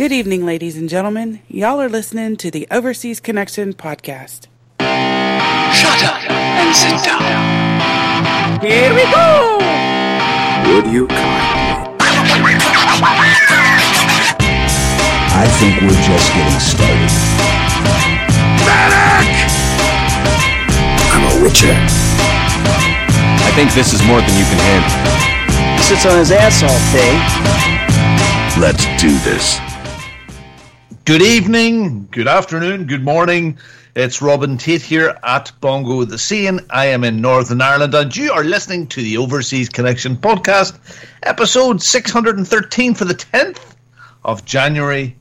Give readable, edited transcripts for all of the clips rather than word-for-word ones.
Good evening, ladies and gentlemen. Y'all are listening to the Overseas Connection podcast. Shut up and sit down. Here we go! Would you kindly? I think we're just getting started. Medic! I'm a witcher. I think this is more than you can handle. Sits on his ass all day. Let's do this. Good evening, good afternoon, good morning. It's Robin Tate here at Bongo the Scene. I am in Northern Ireland and you are listening to the Overseas Connection podcast, episode 613 for the 10th of January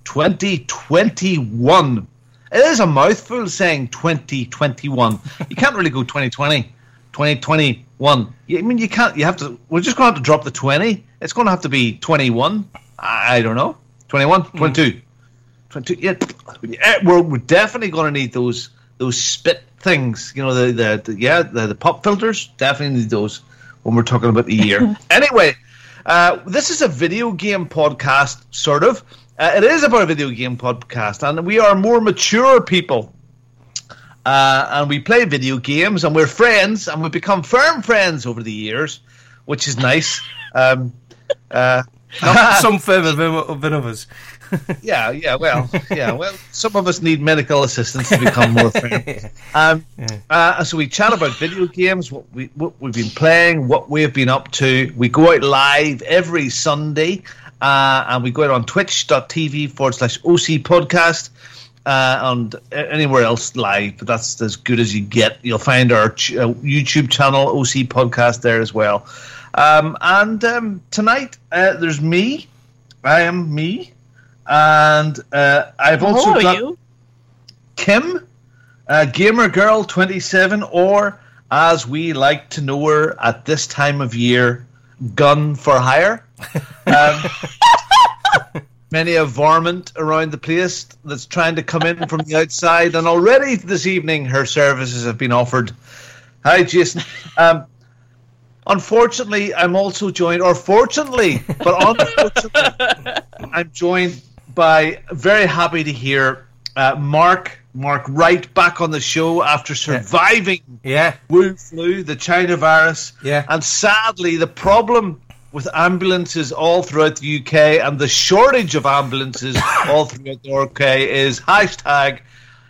2021. It is a mouthful saying 2021. You can't really go 2020, 2021. I mean, you can't, you have to, we're just going to have to drop the 20. It's going to have to be 21. I don't know. 21, 22. 22, yeah, we're definitely going to need those spit things, you know, the pop filters. Definitely need those when we're talking about the year. Anyway, this is a video game podcast, sort of. It is about a video game podcast, and we are more mature people, and we play video games, and we're friends, and we've become firm friends over the years, which is nice. Some further than others. Well, some of us need medical assistance to become more friends. So we chat about video games, what we've been playing, what we've been up to. We go out live every Sunday, and we go out on twitch.tv/OC podcast, and anywhere else live, but that's as good as you get. You'll find our YouTube channel, OC Podcast, there as well. Tonight, there's me. I am me. And I've also got Kim, Gamer Girl 27, or as we like to know her at this time of year, Gun for Hire. Many a varmint around the place that's trying to come in from the outside, and already this evening her services have been offered. Hi, Jason. Unfortunately, I'm also joined, or fortunately, but unfortunately, I'm joined by, very happy to hear, Mark Wright back on the show after surviving Wu Flu, the China virus. Yeah. And sadly, the problem with ambulances all throughout the UK and the shortage of ambulances all throughout the UK is hashtag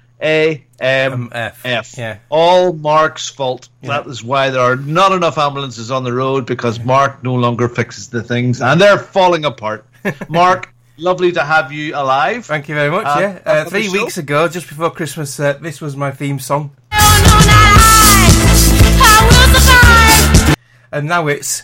AMF. Yeah. All Mark's fault. Yeah. That is why there are not enough ambulances on the road, because Mark no longer fixes the things and they're falling apart. Mark, lovely to have you alive. Thank you very much. 3 weeks ago, just before Christmas, this was my theme song. And now it's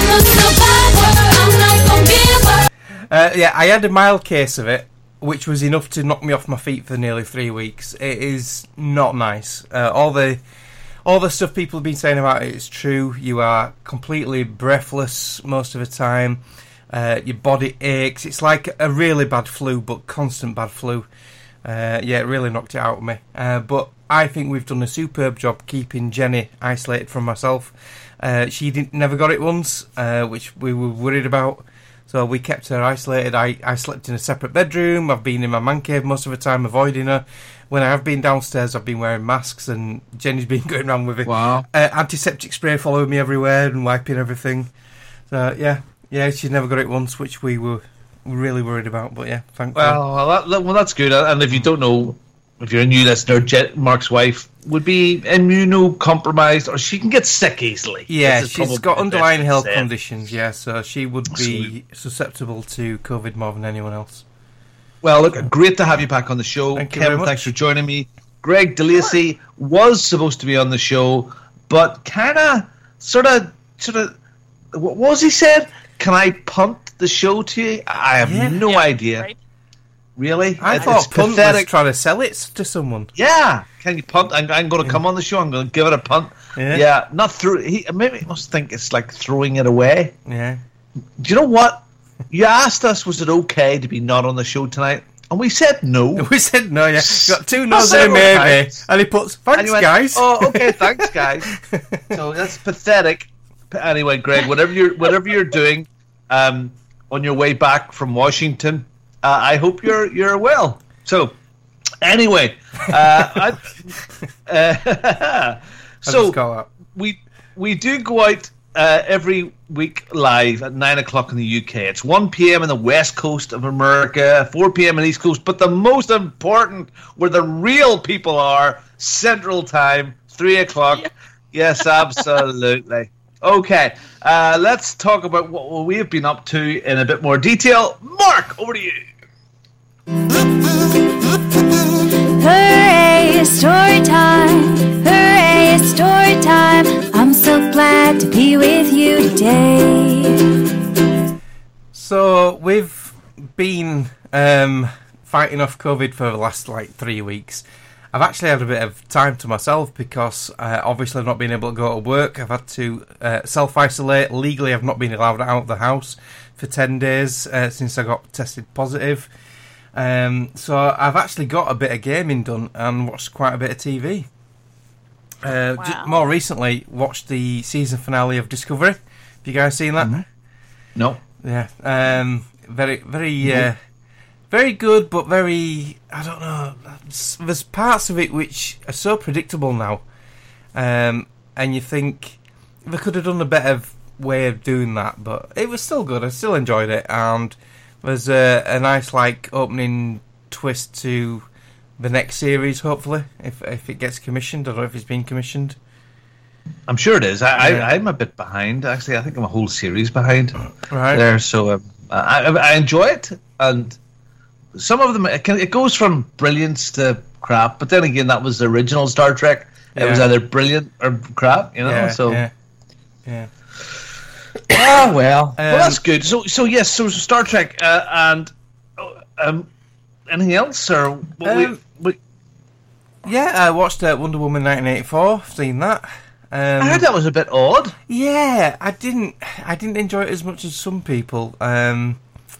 I had a mild case of it, which was enough to knock me off my feet for nearly 3 weeks. It is not nice. All the stuff people have been saying about it is true. You are completely breathless most of the time. Your body aches. It's like a really bad flu, but constant bad flu. It really knocked it out of me. But I think we've done a superb job keeping Jenny isolated from myself. She never got it once, which we were worried about. So we kept her isolated. I slept in a separate bedroom. I've been in my man cave most of the time, avoiding her. When I have been downstairs, I've been wearing masks, and Jenny's been going around with it. Wow. Antiseptic spray following me everywhere and wiping everything. So, she's never got it once, which we were really worried about. But, thankfully. Well, that's good. And if you don't know, if you're a new listener, Mark's wife would be immunocompromised, or she can get sick easily. Yeah, she's got underlying health conditions, so she would be susceptible to COVID more than anyone else. Well, look, great to have you back on the show. Kevin, thanks for joining me. Greg DeLacy was supposed to be on the show, but sort of, what was he said? Can I punt the show to you? I have no idea. Right. Really? I thought punt was trying to sell it to someone. Yeah. Can you punt? I'm going to come on the show. I'm going to give it a punt. Yeah. Not through. Maybe he must think it's like throwing it away. Yeah. Do you know what? You asked us, was it okay to be not on the show tonight? And we said no. We said no, yeah. Got 2 no's and a maybe. And he puts, thanks, guys. Oh, okay, thanks, guys. So that's pathetic. Anyway, Greg, whatever you're doing on your way back from Washington, I hope you're well. So, anyway, so we do go out every week live at 9 o'clock in the UK. It's 1 p.m. in the west coast of America, 4 p.m. in the east coast. But the most important, where the real people are, Central Time, 3 o'clock. Yeah. Yes, absolutely. Okay, let's talk about what we've been up to in a bit more detail. Mark, over to you. Hooray, story time! Hooray, story time! I'm so glad to be with you today. So we've been fighting off COVID for the last 3 weeks. I've actually had a bit of time to myself because obviously I've not been able to go to work. I've had to self-isolate. Legally, I've not been allowed out of the house for 10 days since I got tested positive. So I've actually got a bit of gaming done and watched quite a bit of TV. Wow. More recently, watched the season finale of Discovery. Have you guys seen that? Mm-hmm. No. Yeah. Very good, but very, I don't know, there's parts of it which are so predictable now. And you think they could have done a better way of doing that, but it was still good. I still enjoyed it, and there's a nice opening twist to the next series, hopefully, if it gets commissioned. I don't know if it's been commissioned. I'm sure it is. I'm a bit behind, actually. I think I'm a whole series behind there, so I enjoy it, and some of them, it goes from brilliance to crap, but then again, that was the original Star Trek. It was either brilliant or crap, so... Yeah. Ah, well, that's good. So yes, so Star Trek, and anything else, or yeah, I watched Wonder Woman 1984. I've seen that. I heard that was a bit odd. Yeah, I didn't enjoy it as much as some people. My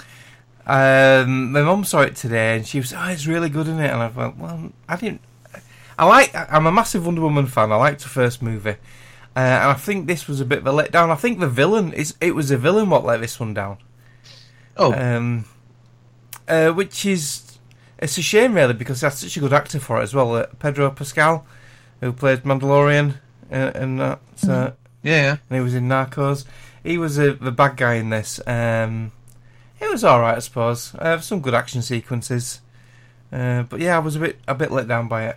mum saw it today, and she was, it's really good, isn't it? And I thought, well, I'm a massive Wonder Woman fan. I liked the first movie. And I think this was a bit of a letdown. I think the villain it was the villain what let this one down. Oh, which is it's a shame really, because that's such a good actor for it as well. Pedro Pascal, who played Mandalorian, and that. Yeah, and he was in Narcos. He was the bad guy in this. It was all right, I suppose. Some good action sequences, but yeah, I was a bit let down by it.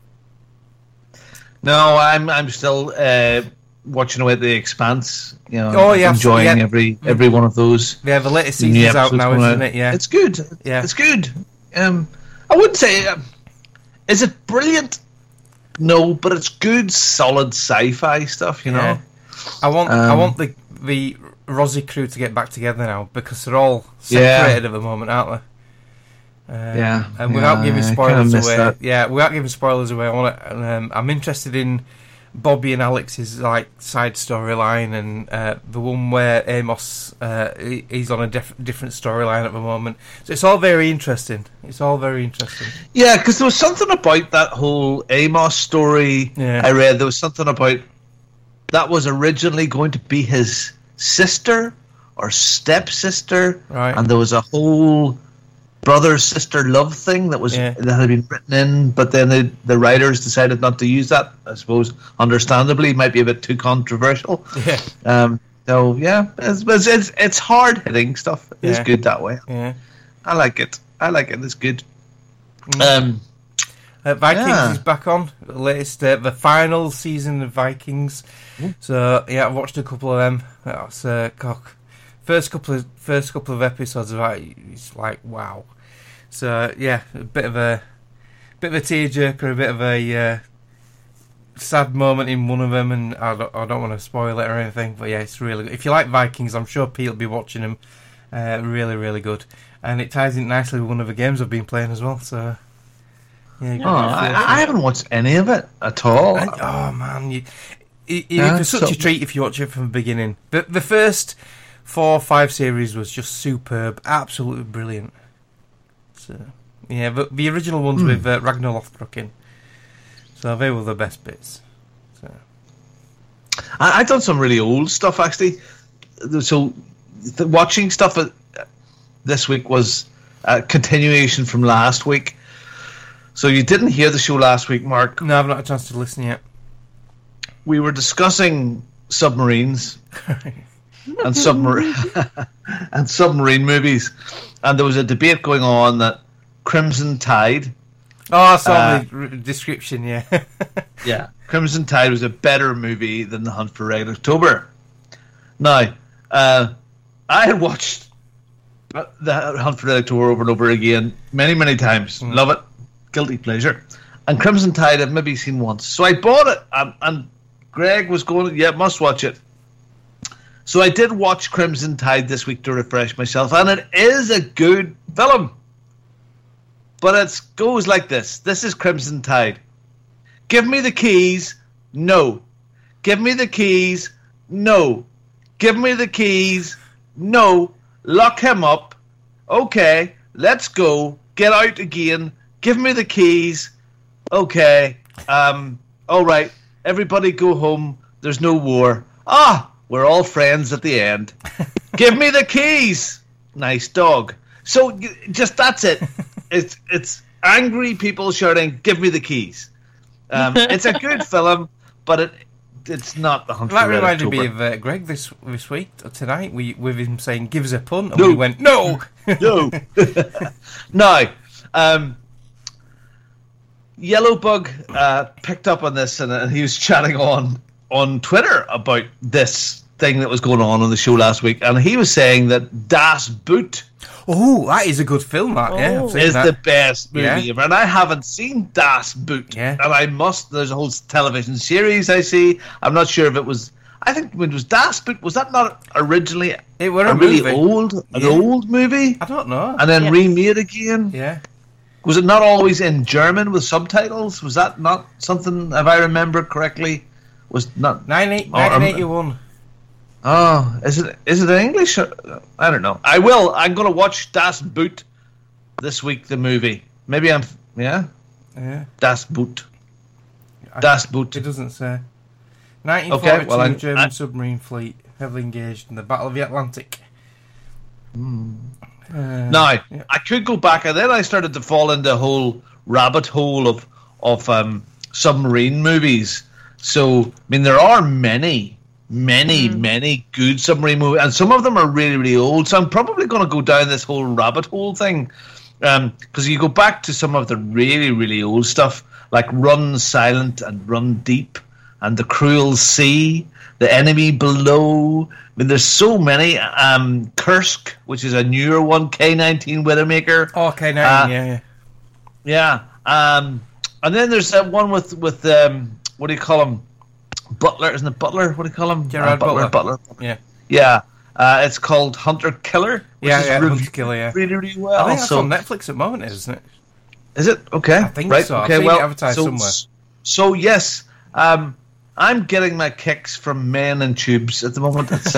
No, I'm still watching away at The Expanse. Enjoying every one of those. Yeah, the latest season's out now, isn't it? Yeah, it's good. Yeah, it's good. I wouldn't say is it brilliant? No, but it's good, solid sci-fi stuff. You know, I want the Rosie crew to get back together now, because they're all separated at the moment, aren't they? And without giving spoilers away, without giving spoilers away, I'm interested in Bobby and Alex's side storyline, and the one where Amos he's on a different storyline at the moment. So it's all very interesting. Yeah, because there was something about that whole Amos story. Yeah. I read there was something about that was originally going to be his sister or stepsister, right? And there was a whole brother-sister love thing that had been written in, but then the writers decided not to use that. I suppose, understandably, might be a bit too controversial. Yeah. So yeah, it's hard hitting stuff. It's good that way. Yeah. I like it. It's good. Vikings is back on. The latest, the final season of Vikings. So yeah, I watched a couple of them. That's first couple of episodes of that. It's like wow. So yeah, a bit of a tearjerker, a bit of a sad moment in one of them, and I don't want to spoil it or anything. But yeah, it's really good. If you like Vikings, I'm sure Pete will be watching them. Really, really good, and it ties in nicely with one of the games I've been playing as well. So. Yeah, I haven't watched any of it at all. Oh man, it's such a treat if you watch it from the beginning. The first 4 or 5 series was just superb, absolutely brilliant. So yeah, but the original ones with Ragnar Lothbrok, so they were the best bits. So I've done some really old stuff actually. So watching stuff this week was continuation from last week. So you didn't hear the show last week, Mark. No, I've not had a chance to listen yet. We were discussing submarines and submarine movies, and there was a debate going on that Crimson Tide. Oh, I saw the description. Yeah, yeah, Crimson Tide was a better movie than The Hunt for Red October. Now, I had watched The Hunt for Red October over and over again many times. Love it, guilty pleasure. And Crimson Tide I've maybe seen once, so I bought it, and Greg was going, yeah, must watch it. So I did watch Crimson Tide this week to refresh myself, and it is a good film. But it goes like this. This is Crimson Tide. Give me the keys. No. Give me the keys. No. Give me the keys. No. Lock him up. Okay. Let's go. Get out again. Give me the keys. Okay. All right. Everybody go home. There's no war. We're all friends at the end. Give me the keys. Nice dog. So just that's it. It's angry people shouting, "Give me the keys." It's a good film, but it's not The Hunt for Red October. That reminded me of Greg this week, tonight, with him saying, "Give us a pun," and we went, "No!" No. Now, Yellowbug picked up on this, and he was chatting on Twitter about this thing that was going on the show last week, and he was saying that Das Boot that is a good film, is the best movie ever, and I haven't seen Das Boot, and there's a whole television series I see. I'm not sure if it was, I think it was Das Boot, was that not originally a really old movie? I don't know. And then remade again? Yeah. Was it not always in German with subtitles? Was that not something, if I remember correctly, was not 1981? Oh, is it in English? I don't know. I'm going to watch Das Boot this week, the movie. Maybe yeah. Das Boot. Das Boot. It doesn't say. 1942 German submarine fleet heavily engaged in the Battle of the Atlantic. Now, I could go back, and then I started to fall into a whole rabbit hole of submarine movies. So, I mean, there are many good submarine movies, and some of them are really, really old. So I'm probably going to go down this whole rabbit hole thing, because you go back to some of the really, really old stuff, like Run Silent and Run Deep, and The Cruel Sea, The Enemy Below. I mean, there's so many. Kursk, which is a newer one, K-19 Widowmaker. Oh, K-19, yeah. And then there's that one with what do you call him? Butler, isn't it Butler? What do you call him? Gerard Butler. Yeah. It's called Hunter Killer. Hunter Killer. Yeah, really, really well. I think that's on Netflix at the moment, isn't it? Is it? Okay, I think right. so. Okay, I've seen it advertised somewhere. So yes, I'm getting my kicks from men and tubes at the moment. It's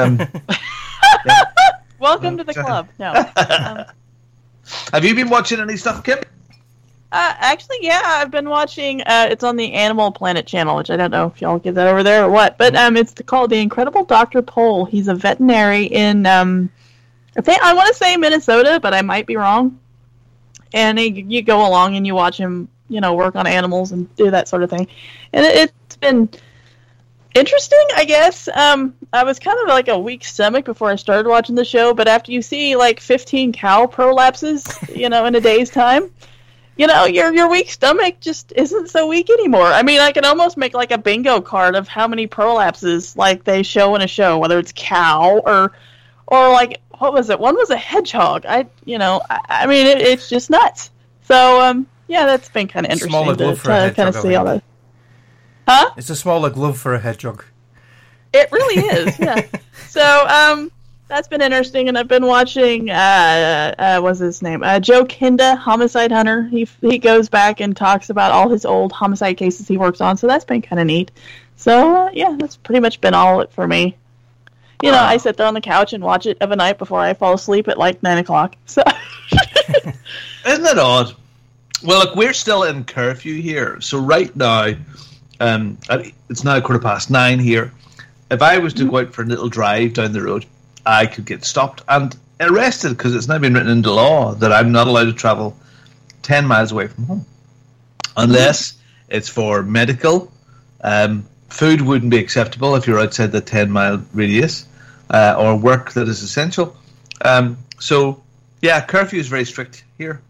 Welcome to the club. No. Have you been watching any stuff, Kim? Actually, yeah, I've been watching. It's on the Animal Planet channel, which I don't know if y'all get that over there or what. But it's called The Incredible Dr. Pole. He's a veterinary in, I want to say Minnesota, but I might be wrong. And you go along and you watch him, work on animals and do that sort of thing. And it's been interesting, I guess. I was kind of like a weak stomach before I started watching the show, but after you see like 15 cow prolapses, in a day's time, your weak stomach just isn't so weak anymore. I mean, I can almost make like a bingo card of how many prolapses like they show in a show, whether it's cow or like, what was it? One was a hedgehog. I mean, it's just nuts. So, that's been kind of interesting smaller glove for a hedgehog, kind of see all that. Huh? It's a smaller glove for a hedgehog. It really is, yeah. So, that's been interesting, and I've been watching, what's his name? Joe Kinda, Homicide Hunter. He goes back and talks about all his old homicide cases he works on, so that's been kind of neat. So, that's pretty much been all it for me. I sit there on the couch and watch it of a night before I fall asleep at like 9 o'clock. So. Isn't it odd? Well, look, we're still in curfew here, so right now, it's now 9:15 here. If I was to go out for a little drive down the road, I could get stopped, and arrested because it's now been written into law that I'm not allowed to travel 10 miles away from home unless it's for medical. Food wouldn't be acceptable if you're outside the 10-mile radius, or work that is essential. So, yeah, curfew is very strict here,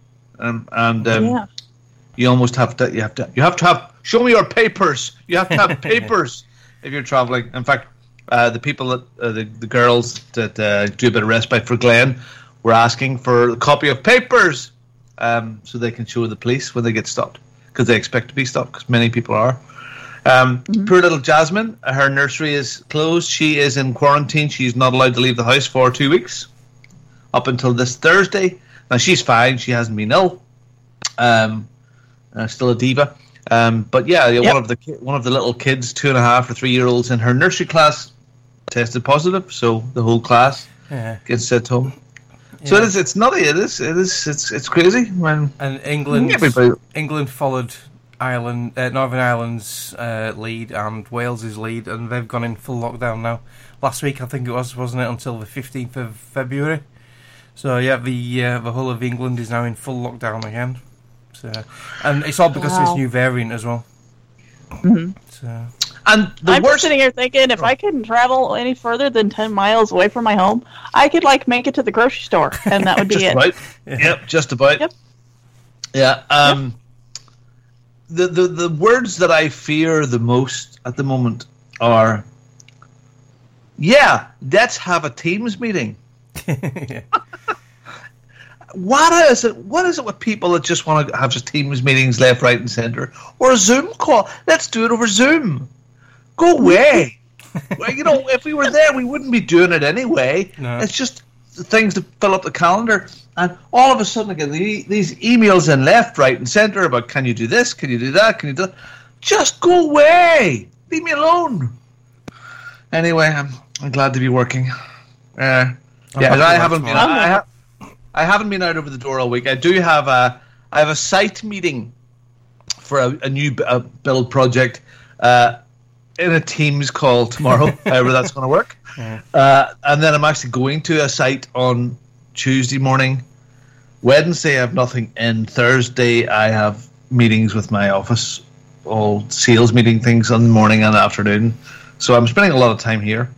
you almost have to. You have to have. Show me your papers. You have to have papers if you're traveling. In fact, the people that the girls that do a bit of respite for Glenn were asking for a copy of papers, so they can show the police when they get stopped, because they expect to be stopped, because many people are. Poor little Jasmine, her nursery is closed. She is in quarantine. She's not allowed to leave the house for 2 weeks, up until this Thursday. Now she's fine. She hasn't been ill. Still a diva. But yeah, one of the little kids, 2.5 or 3 year olds in her nursery class, tested positive. So the whole class gets sent home. Yeah. So it's nutty. It's crazy. And England followed Northern Ireland's lead and Wales's lead, and they've gone in full lockdown now. Last week, I think it was, wasn't it, until the 15th of February? So yeah, the whole of England is now in full lockdown again. So, and it's all because of this new variant as well. Mm-hmm. So. And I'm just sitting here thinking, if I couldn't travel any further than 10 miles away from my home, I could make it to the grocery store, and that would be it. About. Yep, just about. Yep. Yeah. The words that I fear the most at the moment are, let's have a Teams meeting. What is it with people that just want to have just Teams meetings left, right, and centre, or a Zoom call? Let's do it over Zoom. Go away. Well, if we were there, we wouldn't be doing it anyway. No. It's just things to fill up the calendar, and all of a sudden, again, these emails in left, right, and centre about, can you do this? Can you do that? Can you do that? Just go away. Leave me alone. Anyway, I'm glad to be working. I haven't been out over the door all week. I do have I have a site meeting for a new build project in a Teams call tomorrow, however that's going to work. Yeah. And then I'm actually going to a site on Tuesday morning. Wednesday I have nothing in. Thursday I have meetings with my office, all sales meeting things on the morning and afternoon. So I'm spending a lot of time here.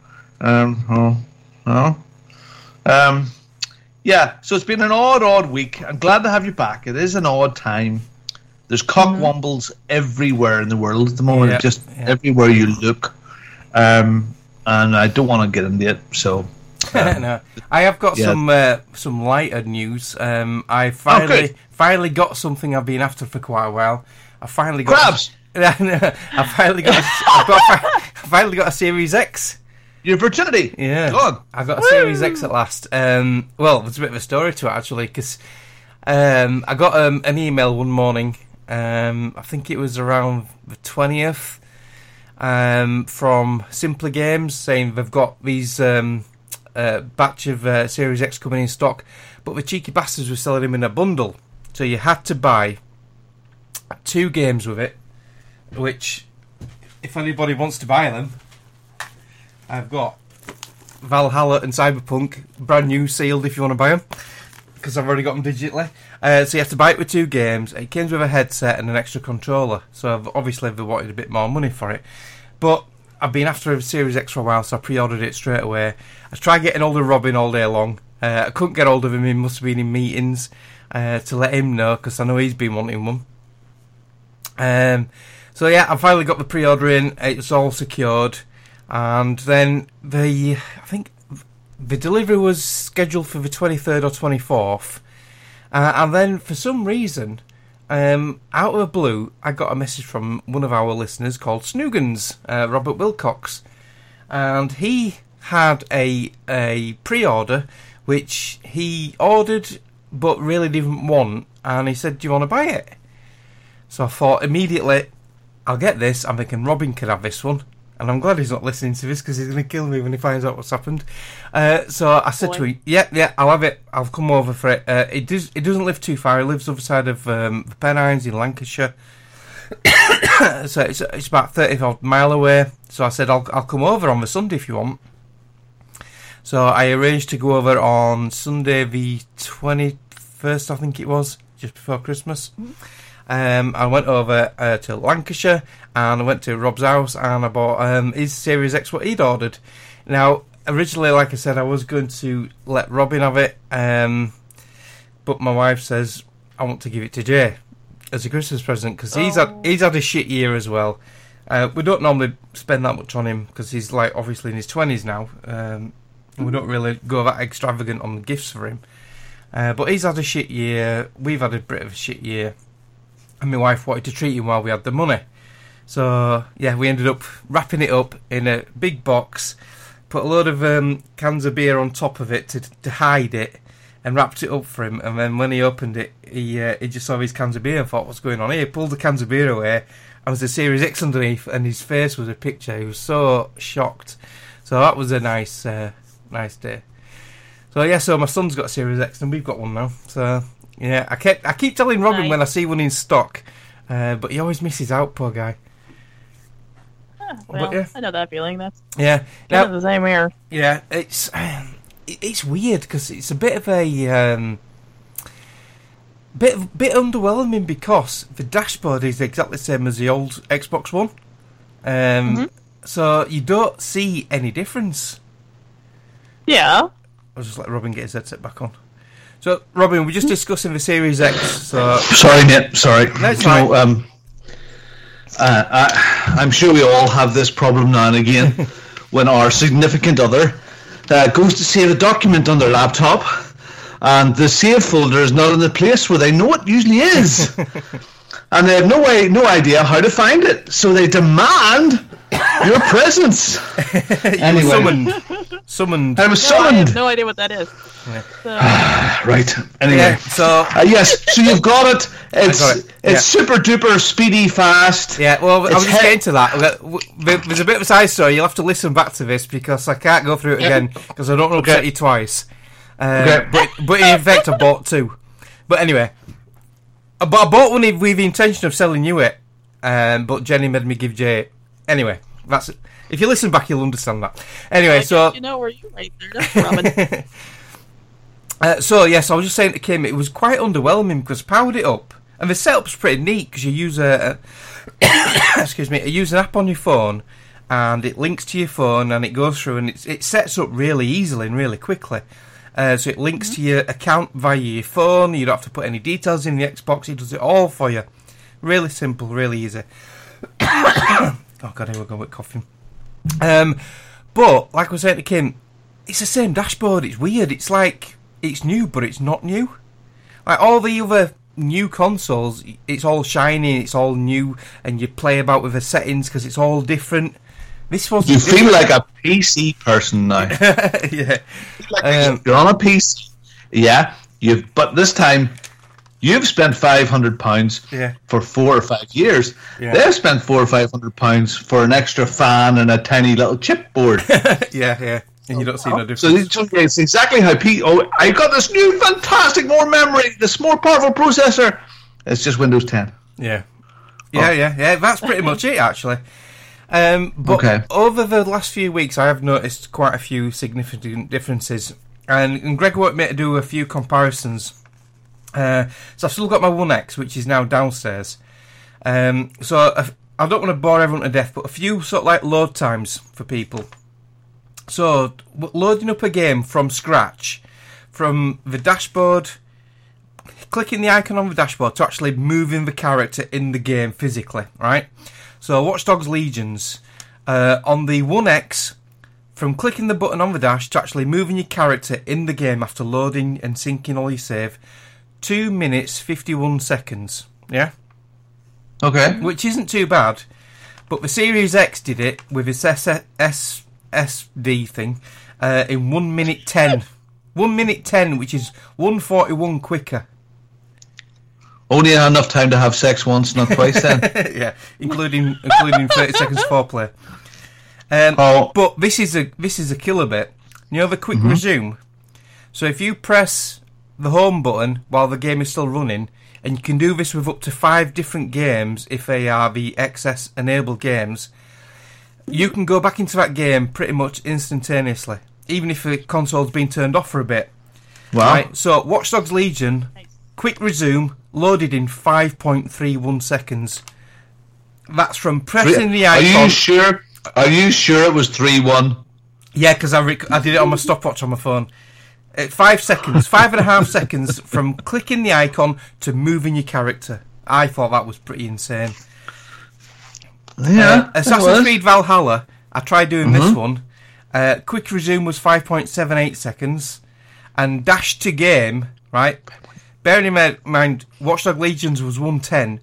Yeah, so it's been an odd week. I'm glad to have you back. It is an odd time. There's cockwombles everywhere in the world at the moment, everywhere you look. And I don't want to get into it, so... No. I have got some lighter news. I finally got something I've been after for quite a while. I finally got... Crabs! I finally got a Series X. Your virginity. Yeah. God. I got a Series X at last. Well, there's a bit of a story to it, actually, because I got an email one morning, I think it was around the 20th, from Simpler Games, saying they've got these batch of Series X coming in stock, but the cheeky bastards were selling them in a bundle. So you had to buy 2 games with it, which, if anybody wants to buy them, I've got Valhalla and Cyberpunk, brand new, sealed, if you want to buy them, because I've already got them digitally. So you have to buy it with 2 games. It comes with a headset and an extra controller, so obviously they wanted a bit more money for it. But I've been after a Series X for a while, so I pre-ordered it straight away. I tried getting hold of Robin all day long. I couldn't get hold of him. He must have been in meetings to let him know, because I know he's been wanting one. So yeah, I finally got the pre-order in. It's all secured. And then I think the delivery was scheduled for the 23rd or 24th. And then for some reason, out of the blue, I got a message from one of our listeners called Snoogans, Robert Wilcox. And he had a pre-order which he ordered but really didn't want. And he said, do you want to buy it? So I thought immediately, I'll get this. I'm thinking Robin could have this one. And I'm glad he's not listening to this, because he's going to kill me when he finds out what's happened. So I said to him, yeah, I'll have it. I'll come over for it. It doesn't live too far. He lives the other side of the Pennines in Lancashire. So it's about 30 mile away. So I said, I'll come over on the Sunday if you want. So I arranged to go over on Sunday the 21st, I think it was, just before Christmas. I went over to Lancashire, and I went to Rob's house, and I bought his Series X, what he'd ordered. Now, originally, like I said, I was going to let Robin have it, but my wife says I want to give it to Jay as a Christmas present, because he's had a shit year as well. We don't normally spend that much on him, because he's like obviously in his 20s now. We don't really go that extravagant on the gifts for him. But he's had a shit year, we've had a bit of a shit year, and my wife wanted to treat him while we had the money. So, yeah, we ended up wrapping it up in a big box, put a load of cans of beer on top of it to hide it, and wrapped it up for him. And then when he opened it, he just saw his cans of beer and thought, what's going on here? He pulled the cans of beer away, and there was a Series X underneath, and his face was a picture. He was so shocked. So that was a nice day. So, yeah, so my son's got a Series X, and we've got one now. So, yeah, I keep telling Robin when I see one in stock, but he always misses out, poor guy. Well, but, yeah. I know that feeling. That's kind of the same here. Yeah, it's weird because it's a bit of a bit underwhelming, because the dashboard is exactly the same as the old Xbox One. So you don't see any difference. Yeah. I'll just let Robin get his headset back on. So, Robin, we're just discussing the Series X. So Sorry, Nick. Sorry. No, it's fine. I'm sure we all have this problem now and again when our significant other goes to save a document on their laptop, and the save folder is not in the place where they know it usually is, and they have no idea how to find it. So they demand your presence. Anyway, summoned. I was No, I summoned. have no idea what that is. Yeah. So, Right. Anyway. Yeah, so Yes. So you've got it. It's got it. it's super duper speedy fast. yeah, well, I was It's just getting to that. There's a bit of a side story. You'll have to listen back to this because I can't go through it again because I don't want to upset you twice. But in fact, I bought two. But anyway, I bought one with the intention of selling you it, but Jenny made me give Jay it. Anyway, that's it. If you listen back, you'll understand that. Anyway, so you know where you right there, that's Robin. So yes, I was just saying to Kim, it was quite underwhelming because I powered it up, and the setup's pretty neat because you use excuse me, you use an app on your phone, and it links to your phone, and it goes through, and it sets up really easily and really quickly. So it links to your account via your phone. You don't have to put any details in the Xbox. It does it all for you. Really simple, really easy. Oh god, here we go with coughing. But like I was saying to Kim, it's the same dashboard. It's weird. It's like it's new, but it's not new. Like all the other new consoles, it's all shiny, it's all new, and you play about with the settings because it's all different. This was. You feel like a PC person now. Yeah. Like you're on a PC. Yeah. But this time, you've spent £500 for 4 or 5 years. Yeah. They've spent £400 or £500 for an extra fan and a tiny little chipboard. yeah. And you don't see no difference. So it's exactly how I got this new fantastic more memory, this more powerful processor. It's just Windows 10. Yeah. That's pretty much it, actually. But over the last few weeks, I have noticed quite a few significant differences, and Greg wanted me to do a few comparisons. So I've still got my One X, which is now downstairs. So I don't want to bore everyone to death, but a few sort of like load times for people. So loading up a game from scratch, from the dashboard, clicking the icon on the dashboard to actually moving the character in the game physically, right? So Watch Dogs Legions, on the One X, from clicking the button on the dash to actually moving your character in the game after loading and syncing all your save, 2 minutes 51 seconds. Yeah? Okay. Which isn't too bad, but the Series X did it with its SSD thing in 1 minute 10. 1 minute 10, which is 141 quicker. Only enough time to have sex once, not twice then. Yeah, including 30 seconds foreplay. But this is a killer bit. You know the quick resume? So if you press the home button while the game is still running, and you can do this with up to 5 different games if they are the XS enabled games, you can go back into that game pretty much instantaneously. even if the console's been turned off for a bit. Wow. Right? So, Watch Dogs Legion, quick resume, loaded in 5.31 seconds. That's from pressing the icon. Are you sure it was 3-1? Yeah, because I did it on my stopwatch on my phone. 5 seconds, 5.5 seconds from clicking the icon to moving your character. I thought that was pretty insane. Yeah. Assassin's Creed Valhalla, I tried doing this one. Quick resume was 5.78 seconds. And dash to game, right? Bearing in mind, Watch Dogs Legions was 110,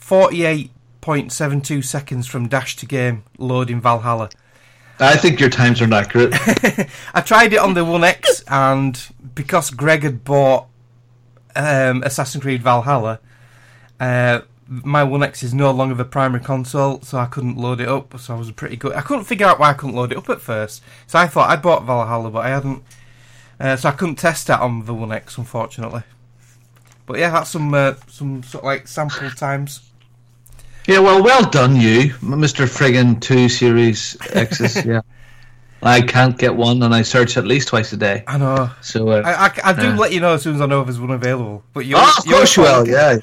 48.72 seconds from dash to game loading Valhalla. I think your times are inaccurate. I tried it on the One X, and because Greg had bought Assassin's Creed Valhalla, my One X is no longer the primary console, so I couldn't load it up. So I was pretty good. I couldn't figure out why I couldn't load it up at first. So I thought I'd bought Valhalla, but I hadn't. So I couldn't test that on the One X, unfortunately. But yeah, that's some sort of like sample times. Yeah, well done, you, Mr. Friggin' 2 Series X's. Yeah, I can't get one, and I search at least twice a day. I know. So I do let you know as soon as I know if there's one available. But of course you will. Yeah.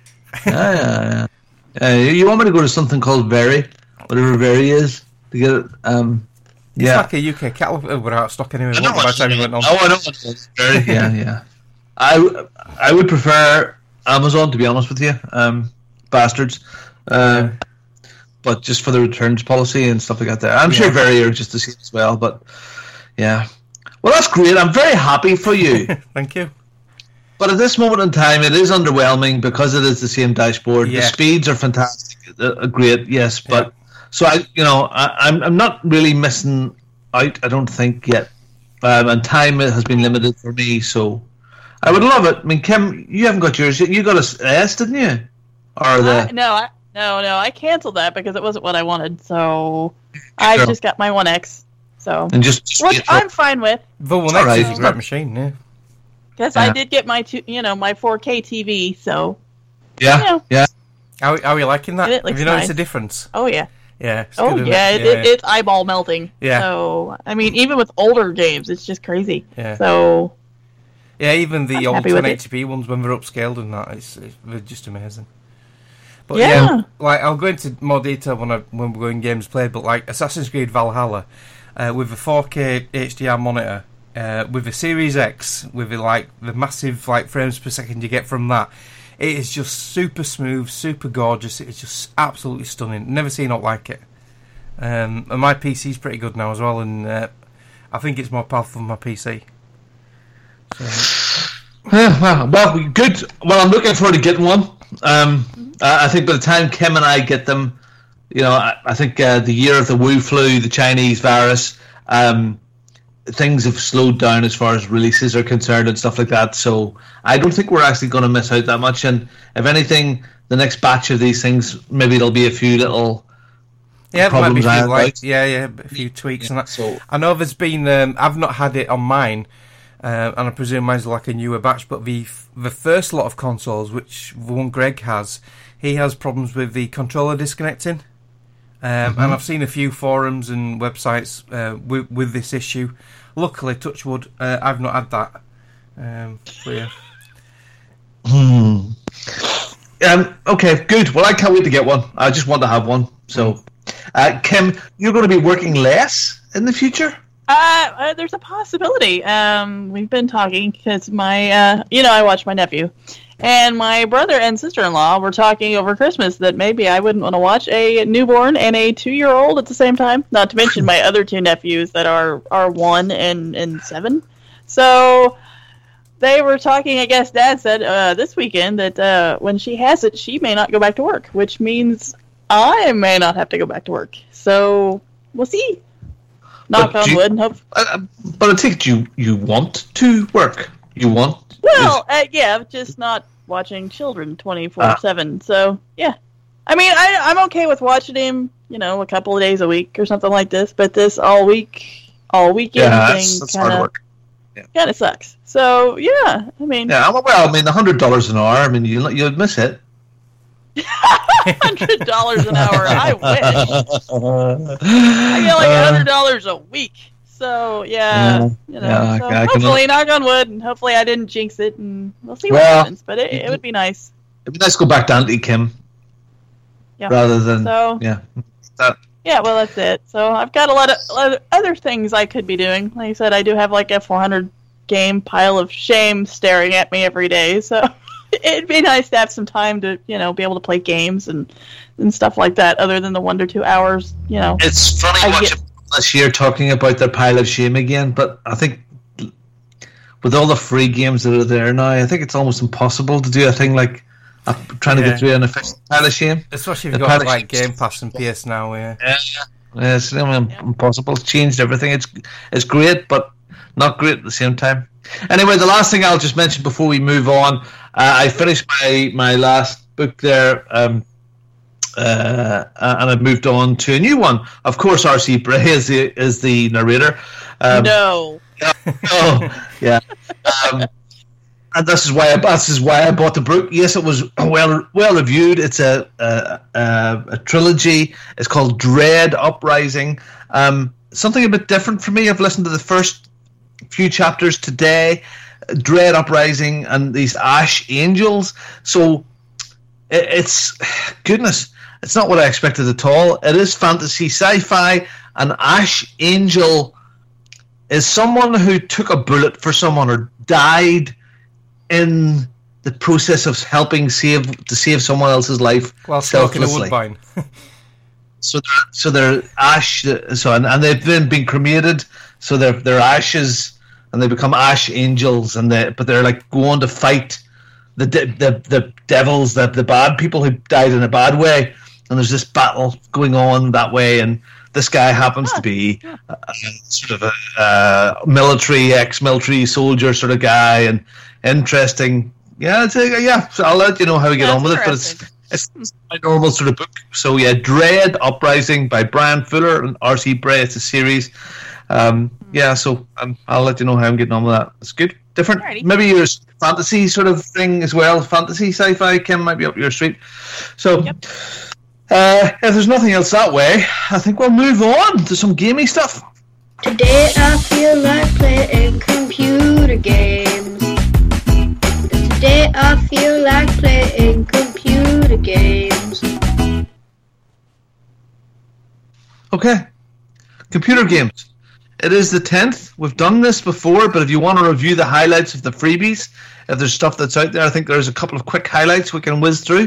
You want me to go to something called Very, whatever Very is, to get it? It's like a UK catalog without stock anyway. By the time you went on. Oh, I know what it is. Very. Yeah. I would prefer Amazon, to be honest with you. Bastards. But just for the returns policy and stuff like that there. I'm sure Very are just the same as well, but yeah. Well, that's great. I'm very happy for you. Thank you. But at this moment in time, it is underwhelming because it is the same dashboard. Yeah. The speeds are fantastic, great, yes. But so I'm not really missing out. I don't think yet, and time has been limited for me. So I would love it. I mean, Kim, you haven't got yours yet. You got a S, didn't you? Or No. I canceled that because it wasn't what I wanted. So I just got my One X. So which I'm fine with. The One X is a great machine, yeah. Because I did get my 4K TV, so yeah. How are you liking that? Have you noticed a difference? Oh yeah. Yeah. It's eyeball melting. Yeah. So I mean, even with older games, it's just crazy. Yeah. So. Yeah, even the old 1080p ones when they're upscaled and that, they're just amazing. But like I'll go into more detail when we're going games played. But like Assassin's Creed Valhalla, with a 4K HDR monitor. With the Series X, with the massive frames per second you get from that, it is just super smooth, super gorgeous. It's just absolutely stunning. Never seen it like it. And my PC's pretty good now as well, and I think it's more powerful than my PC. So. Well, good. Well, I'm looking forward to getting one. I think by the time Kim and I get them, I think the year of the Wu flu, the Chinese virus. Things have slowed down as far as releases are concerned and stuff like that, so I don't think we're actually going to miss out that much. And if anything, the next batch of these things, maybe there'll be a few little problems. A few tweaks and that. So I know there's been. I've not had it on mine, and I presume mine's like a newer batch. But the first lot of consoles, which the one Greg has, he has problems with the controller disconnecting. And I've seen a few forums and websites with this issue. Luckily, touch wood, I've not had that. But yeah. Okay, good. Well, I can't wait to get one. I just want to have one. So, Kim, you're going to be working less in the future? There's a possibility. We've been talking because my, I watch my nephew. And my brother and sister-in-law were talking over Christmas that maybe I wouldn't want to watch a newborn and a 2-year-old at the same time. Not to mention my other two nephews that are 1 and 7. So they were talking, I guess Dad said this weekend that when she has it, she may not go back to work, which means I may not have to go back to work. So we'll see. Knock on wood. But I think you want to work. You want. Well, just not watching children 24/7. So, yeah. I mean, I'm okay with watching him, a couple of days a week or something like this, but this all weekend thing kind of sucks. So, yeah, I mean... Yeah, well, $100 an hour, you'd miss it. $100 an hour, I wish. I get like $100 a week. So yeah, Yeah, so I can- hopefully, knock on wood, and hopefully I didn't jinx it, and we'll see what Well, happens. But it would be nice. It'd be nice to go back to Auntie Kim Yeah. rather than So that. yeah, well that's it. So I've got a lot of other things I could be doing. Like I said, I do have like a 400 game pile of shame staring at me every day. So it'd be nice to have some time to be able to play games and stuff like that, other than the 1 to 2 hours. It's funny I watching people this year talking about their pile of shame again, but I think with all the free games that are there now, I think it's almost impossible to do a thing like trying to get through an official pile of shame. Especially if you've The got pile of like shame- Game Pass and PS Now, yeah. Yeah, it's impossible. It's changed everything. It's great, but not great at the same time. Anyway, the last thing I'll just mention before we move on, I finished my last book there, and I've moved on to a new one. Of course, R.C. Bray is the narrator. No. Oh, yeah. And this is why I bought the book. Yes, it was well reviewed. It's a trilogy. It's called Dread Uprising. Something a bit different for me. I've listened to the first few chapters today. Dread Uprising and these Ash Angels. So it's goodness. It's not what I expected at all. It is fantasy, sci-fi. An Ash Angel is someone who took a bullet for someone or died in the process of helping save someone else's life While smoking a selflessly. Woodbine. So they're ash. And they've then been cremated. So they're ashes, and they become Ash Angels. But they're like going to fight the devils, the bad people who died in a bad way. And there's this battle going on that way. And this guy happens to be sort of a ex-military soldier sort of guy, and interesting. Yeah, so I'll let you know how we get on with it. But it's my normal sort of book. So yeah, Dread Uprising by Brian Fuller and R.C. Bray. It's a series. So I'll let you know how I'm getting on with that. It's good, different. Alrighty. Maybe your fantasy sort of thing as well. Fantasy, sci-fi, Kim, might be up your street. So. Yep. If there's nothing else that way, I think we'll move on to some gamey stuff. Today I feel like playing computer games. Today I feel like playing computer games. Okay. Computer games. It is the 10th. We've done this before, but if you want to review the highlights of the freebies, if there's stuff that's out there, I think there's a couple of quick highlights we can whiz through.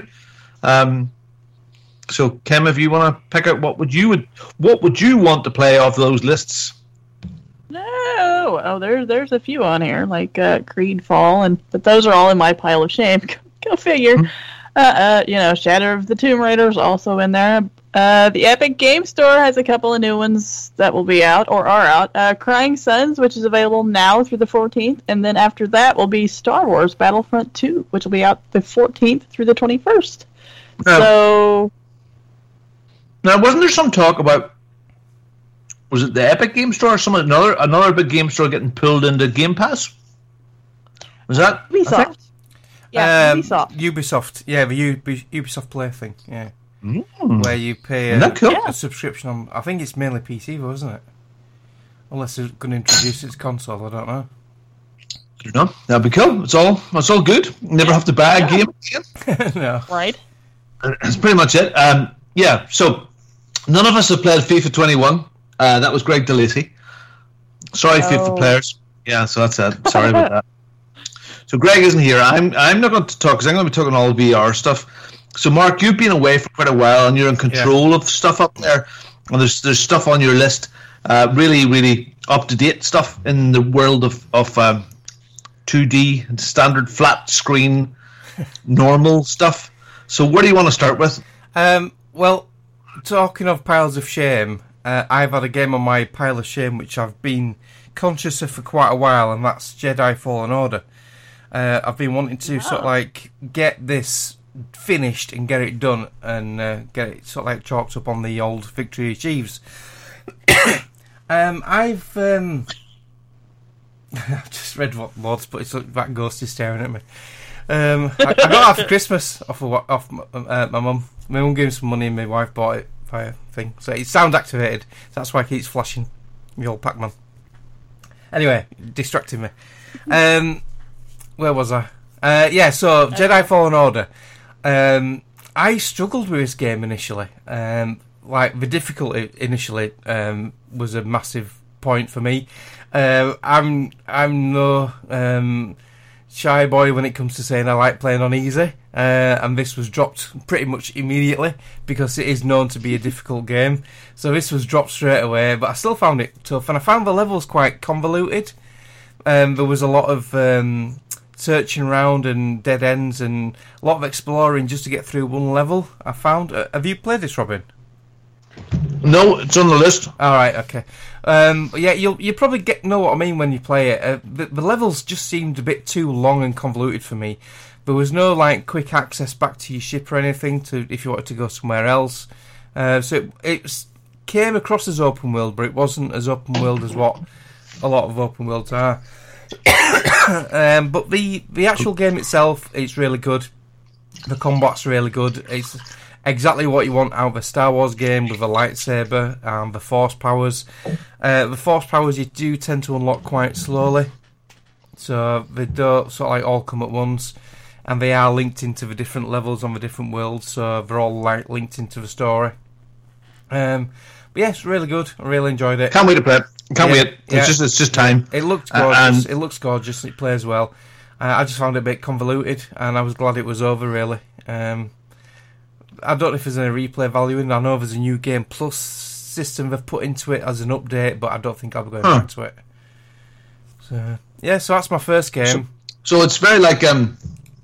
So, Kim, if you want to pick out what would you want to play off those lists? No. There's a few on here, like Creed Fall, but those are all in my pile of shame. Go figure. Shadow of the Tomb Raider is also in there. The Epic Game Store has a couple of new ones that will be out or are out. Crying Suns, which is available now through the 14th, and then after that will be Star Wars Battlefront 2, which will be out the 14th through the 21st. So. Now, wasn't there some talk about, was it the Epic Game Store or another big game store getting pulled into Game Pass? Was that Ubisoft? Yeah, Ubisoft. Yeah, the Ubisoft Play thing. Yeah, where you pay a subscription on. I think it's mainly PC, though, isn't it? Unless they're going to introduce its console, I don't know. I don't know. That'd be cool. It's all good. Never have to buy a game again. No. Right. That's pretty much it. So none of us have played FIFA 21. That was Greg DeLacy. Sorry, FIFA players. Yeah, so that's it. Sorry about that. So Greg isn't here. I'm not going to talk because I'm going to be talking all VR stuff. So Mark, you've been away for quite a while and you're in control of stuff up there. And there's stuff on your list, really, really up to date stuff in the world of 2D and standard flat screen normal stuff. So where do you want to start with? Well, talking of piles of shame, I've had a game on my pile of shame which I've been conscious of for quite a while, and that's Jedi Fallen Order. I've been wanting to sort of like get this finished and get it done and get it sort of like chalked up on the old Victory Achieves. I've just read what Lord's put. It's like that ghost is staring at me. I got that for Christmas off my mum. My mum gave me some money and my wife bought it via thing. So it's sound activated. So that's why it keeps flashing. The old Pac-Man. Anyway, distracting me. Where was I? So Jedi Fallen Order. I struggled with this game initially. The difficulty initially was a massive point for me. I'm no shy boy when it comes to saying I like playing on easy, and this was dropped pretty much immediately because it is known to be a difficult game. So this was dropped straight away, but I still found it tough, and I found the levels quite convoluted. There was a lot of searching around and dead ends and a lot of exploring just to get through one level, I found. Have you played this, Robin? No, it's on the list. All right, okay. Yeah, you'll probably know what I mean when you play it. The levels just seemed a bit too long and convoluted for me. There was no quick access back to your ship or anything to if you wanted to go somewhere else. So it came across as open world, but it wasn't as open world as what a lot of open worlds are. But the actual game itself, it's really good. The combat's really good. It's exactly what you want out of a Star Wars game with a lightsaber and the force powers. The force powers you do tend to unlock quite slowly, so they don't sort of all come at once, and they are linked into the different levels on the different worlds, so they're all linked into the story. But yeah, it's really good. I really enjoyed it. Can't wait to play it. Can't wait. It's just time. It looks gorgeous. It looks gorgeous. It plays well. I just found it a bit convoluted, and I was glad it was over. Really. I don't know if there's any replay value in it. I know there's a new Game Plus system they've put into it as an update, but I don't think I'll be going back to it. So yeah, so that's my first game. So it's very like on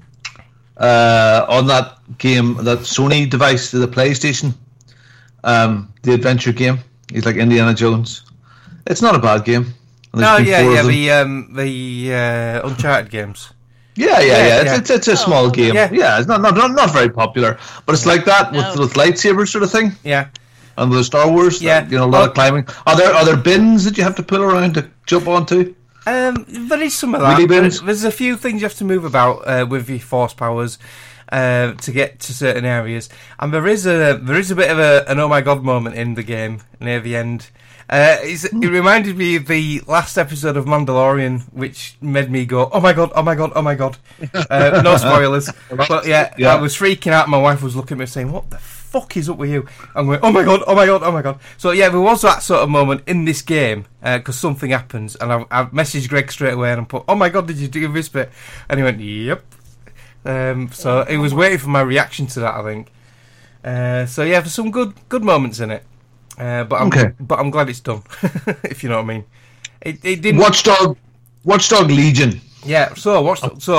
that game, that Sony device, the PlayStation, the adventure game. He's like Indiana Jones. It's not a bad game. The Uncharted games. Yeah. It's a small game. Yeah, it's not very popular, but it's like that with lightsabers sort of thing. Yeah, and with the Star Wars, a lot of climbing. Are there bins that you have to pull around to jump onto? There is some of that. There's a few things you have to move about with your force powers to get to certain areas, and there is a bit of an oh my god moment in the game near the end. It reminded me of the last episode of Mandalorian, which made me go, oh my god, oh my god, oh my god. No spoilers. But yeah, I was freaking out. My wife was looking at me saying, what the fuck is up with you? I'm going, oh my god, oh my god, oh my god. So yeah, there was that sort of moment in this game, because something happens, and I messaged Greg straight away and I put, oh my god, did you do this bit? And he went, yep. So he was waiting for my reaction to that, I think. So yeah, there's some good moments in it. But I'm glad it's done. If you know what I mean. It didn't. Watchdog Legion. Yeah. So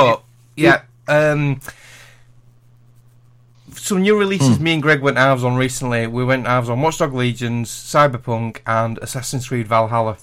some new releases. Me and Greg went halves on recently. We went halves on Watchdog Legions, Cyberpunk, and Assassin's Creed Valhalla.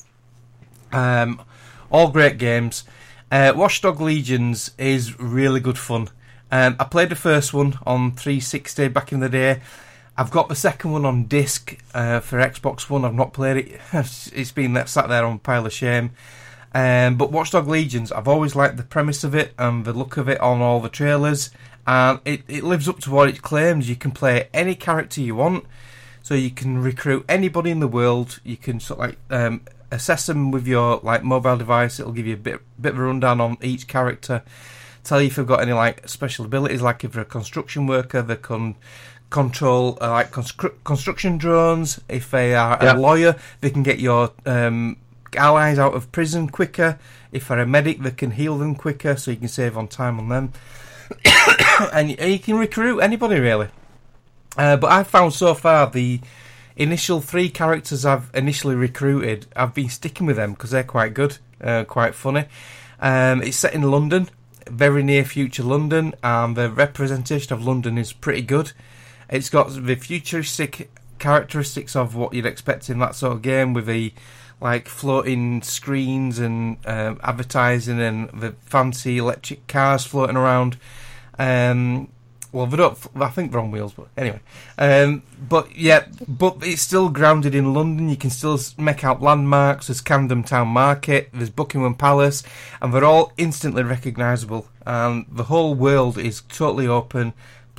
All great games. Watchdog Legions is really good fun. I played the first one on 360 back in the day. I've got the second one on disc for Xbox One. I've not played it. It's been sat there on a pile of shame. But Watchdog Legions, I've always liked the premise of it and the look of it on all the trailers. And it lives up to what it claims. You can play any character you want. So you can recruit anybody in the world. You can sort of assess them with your mobile device. It'll give you a bit of a rundown on each character. Tell you if they've got any special abilities, like if they're a construction worker, they can control construction drones. If they are a lawyer, they can get your allies out of prison quicker. If they're a medic, they can heal them quicker, so you can save on time on them. and you can recruit anybody really. But I've found so far the initial 3 characters I've initially recruited, I've been sticking with them because they're quite good, quite funny. It's set in London, very near future London, and the representation of London is pretty good. It's got the futuristic characteristics of what you'd expect in that sort of game, with the floating screens and advertising and the fancy electric cars floating around. Well, they don't. I think they're on wheels, but anyway. But it's still grounded in London. You can still make out landmarks. There's Camden Town Market. There's Buckingham Palace, and they're all instantly recognisable. And the whole world is totally open.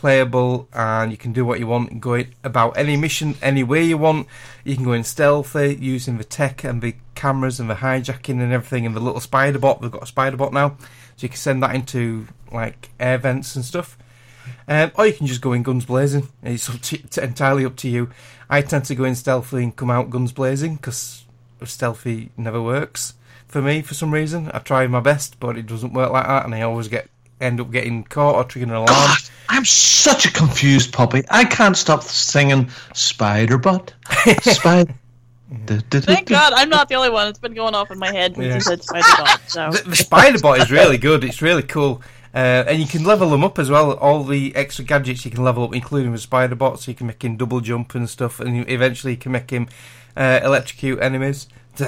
playable, and you can do what you want and go about any mission any way you want. You can go in stealthy using the tech and the cameras and the hijacking and everything, and the little spider bot. They've got a spider bot now, so you can send that into like air vents and stuff. Or you can just go in guns blazing. It's entirely up to you. I tend to go in stealthy and come out guns blazing because stealthy never works for me for some reason. I try my best, but it doesn't work like that, and I always end up getting caught or triggering an alarm. God, I'm such a confused puppy. I can't stop singing Spider Butt. Spider. Thank God I'm not the only one. It's been going off in my head since you said Spider Bot. So. The Spider Bot is really good. It's really cool. And you can level them up as well. All the extra gadgets you can level up, including the Spider Bot, so you can make him double jump and stuff, and eventually you can make him electrocute enemies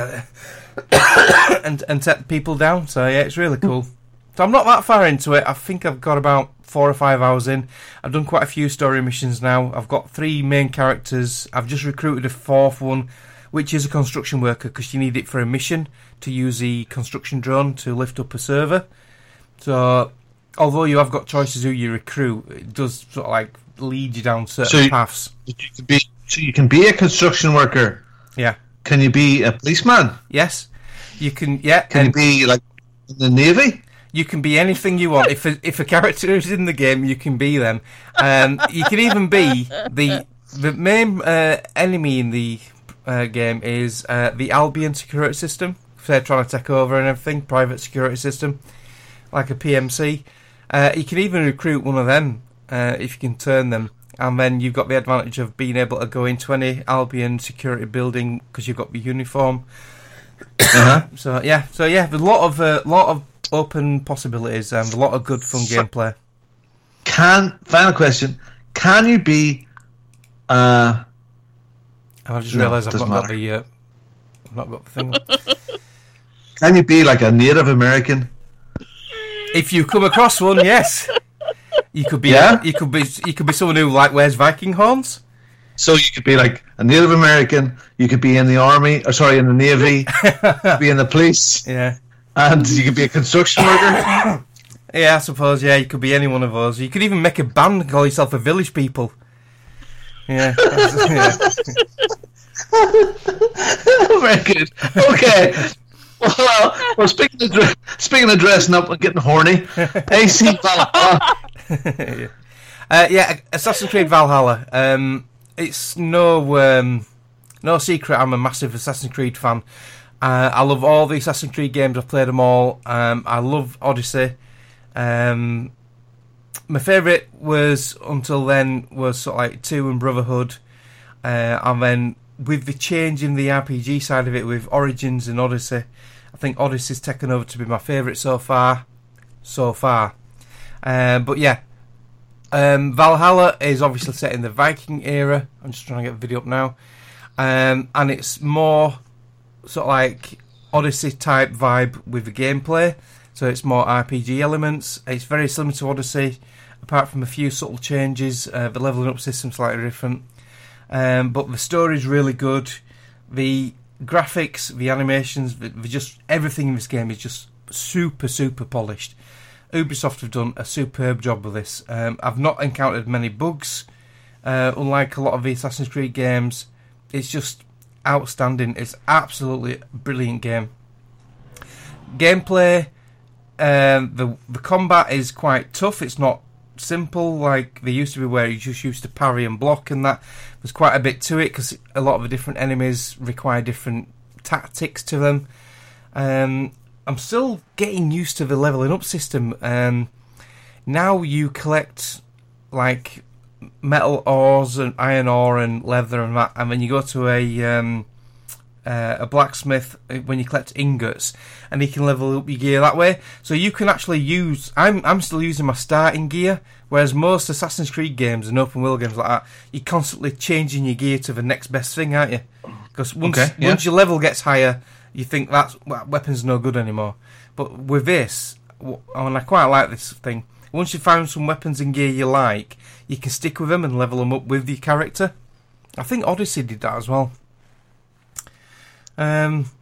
and set people down. So yeah, it's really cool. So I'm not that far into it. I think I've got about 4 or 5 hours in. I've done quite a few story missions now. I've got 3 main characters. I've just recruited a 4th one, which is a construction worker, because you need it for a mission to use the construction drone to lift up a server. So although you have got choices who you recruit, it does sort of like lead you down certain paths. You can be a construction worker. Yeah. Can you be a policeman? Yes. You can. Yeah. Can you be like in the Navy? You can be anything you want. If a character is in the game, you can be them. You can even be the main enemy in the game is the Albion security system. If they're trying to take over and everything, private security system, like a PMC. You can even recruit one of them if you can turn them, and then you've got the advantage of being able to go into any Albion security building because you've got the uniform. So yeah, there's a lot of open possibilities and a lot of good fun gameplay. Final question: can you be? I just realised I've not got the thing. Can you be like a Native American? If you come across one, yes. You could be. Yeah? You could be someone who like wears Viking horns. So you could be like a Native American. You could be in the army, in the Navy. You could be in the police. Yeah. And you could be a construction worker. Yeah, I suppose. Yeah, you could be any one of those. You could even make a band and call yourself a Village People. Yeah. Very good. Okay. Well, speaking of dressing up and getting horny, AC Valhalla. Yeah, Assassin's Creed Valhalla. It's no secret I'm a massive Assassin's Creed fan. I love all the Assassin's Creed games. I've played them all. I love Odyssey. My favourite was until then was sort of like 2 and Brotherhood, and then with the change in the RPG side of it with Origins and Odyssey, I think Odyssey's taken over to be my favourite so far. But yeah, Valhalla is obviously set in the Viking era. I'm just trying to get the video up now, and it's more sort of like Odyssey type vibe with the gameplay. So it's more RPG elements. It's very similar to Odyssey, apart from a few subtle changes. The leveling up system's slightly different. But the story's really good. The graphics, the animations, just everything in this game is just super, super polished. Ubisoft have done a superb job with this. I've not encountered many bugs, unlike a lot of the Assassin's Creed games. It's just outstanding. It's absolutely a brilliant game. Gameplay, the combat is quite tough. It's not simple like they used to be, where you just used to parry and block and that. There's quite a bit to it because a lot of the different enemies require different tactics to them. I'm still getting used to the leveling up system. Now you collect like metal ores and iron ore and leather and that, and then you go to a blacksmith when you collect ingots, and he can level up your gear that way. So you can actually use. I'm still using my starting gear, whereas most Assassin's Creed games and open world games like that, you're constantly changing your gear to the next best thing, aren't you? Because once your level gets higher, you think that weapon's no good anymore. But with this, and I quite like this thing. Once you've found some weapons and gear you like, you can stick with them and level them up with your character. I think Odyssey did that as well.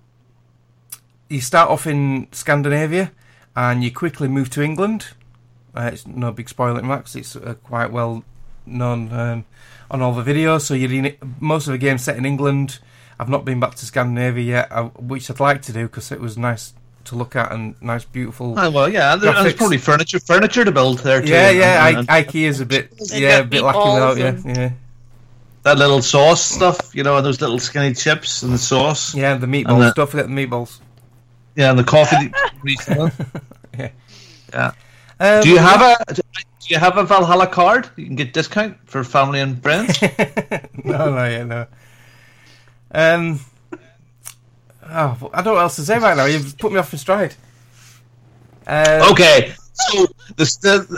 You start off in Scandinavia and you quickly move to England, It's no big spoiler in Max. It's quite well known on all the videos. So most of the game's set in England. I've not been back to Scandinavia yet, which I'd like to do because it was nice to look at and nice, beautiful. Oh, well, yeah, there's probably furniture to build there too. Yeah. IKEA's a bit lacking without yeah. That little sauce stuff, and those little skinny chips and the sauce. Yeah, the meatballs. Don't forget the meatballs. Yeah, and the coffee. Yeah. Do you have a Valhalla card? You can get discount for family and friends. No. I don't know what else to say right now. You've put me off in stride. Okay, so the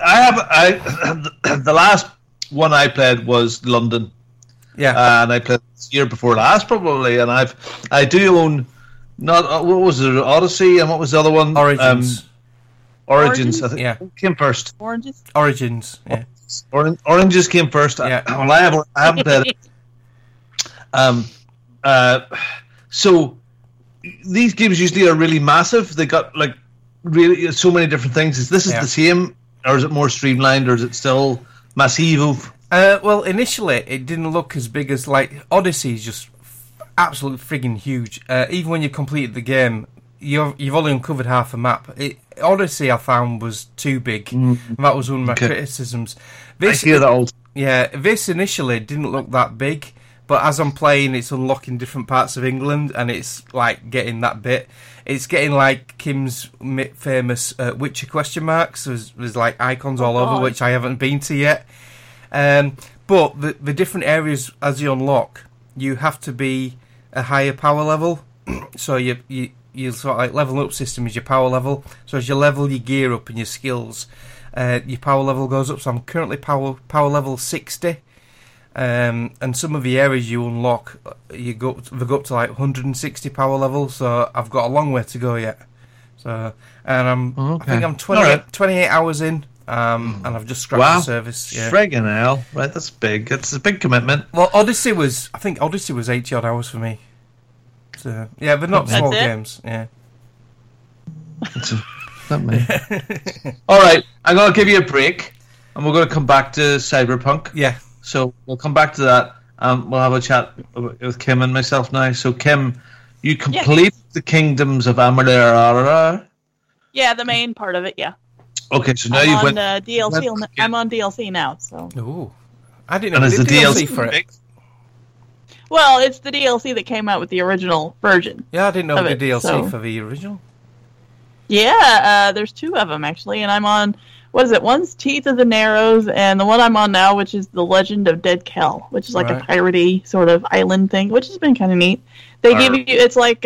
last one I played was London. Yeah, and I played this year before last probably, and I do own what was it, Odyssey, and what was the other one? Origins. Origins, I think, came first. Origins, yeah. Oranges came first. Yeah. Well, I haven't played it. So these games usually are really massive. They got like really so many different things. Is this the same, or is it more streamlined, or is it still massive? Well, initially it didn't look as big as like Odyssey is just absolutely frigging huge. Even when you completed the game, you've only uncovered half a map. Odyssey I found was too big. That was one of my criticisms. I hear that old. Yeah, this initially didn't look that big, but as I'm playing, it's unlocking different parts of England, and it's like getting that bit. It's getting like Kim's famous Witcher question marks. There's like icons all over, which I haven't been to yet. But the different areas as you unlock, you have to be a higher power level. So you sort of like leveling up system is your power level. So as you level your gear up and your skills, your power level goes up. So I'm currently power level 60. And some of the areas you unlock, they go up to like 160 power level. So I've got a long way to go yet. So I think I'm 28 hours in. And I've just scratched the service. Yeah. Friggin' hell. Right, that's big. It's a big commitment. Well, Odyssey was 80 odd hours for me. So, yeah, but not small games. Yeah. All right, I'm going to give you a break, and we're going to come back to Cyberpunk. Yeah. So we'll come back to that. We'll have a chat with Kim and myself now. So, Kim, you complete the Kingdoms of Amalur. Yeah, the main part of it, yeah. Okay, so now I'm you've on went... DLC. I'm on DLC now, so... Ooh. I didn't know there was DLC for it. Well, it's the DLC that came out with the original version. Yeah, I didn't know the DLC for the original. Yeah, there's two of them, actually, and I'm on... What is it? One's Teeth of the Narrows, and the one I'm on now, which is The Legend of Dead Kel, which is like a piratey sort of island thing, which has been kind of neat. They give you... It's like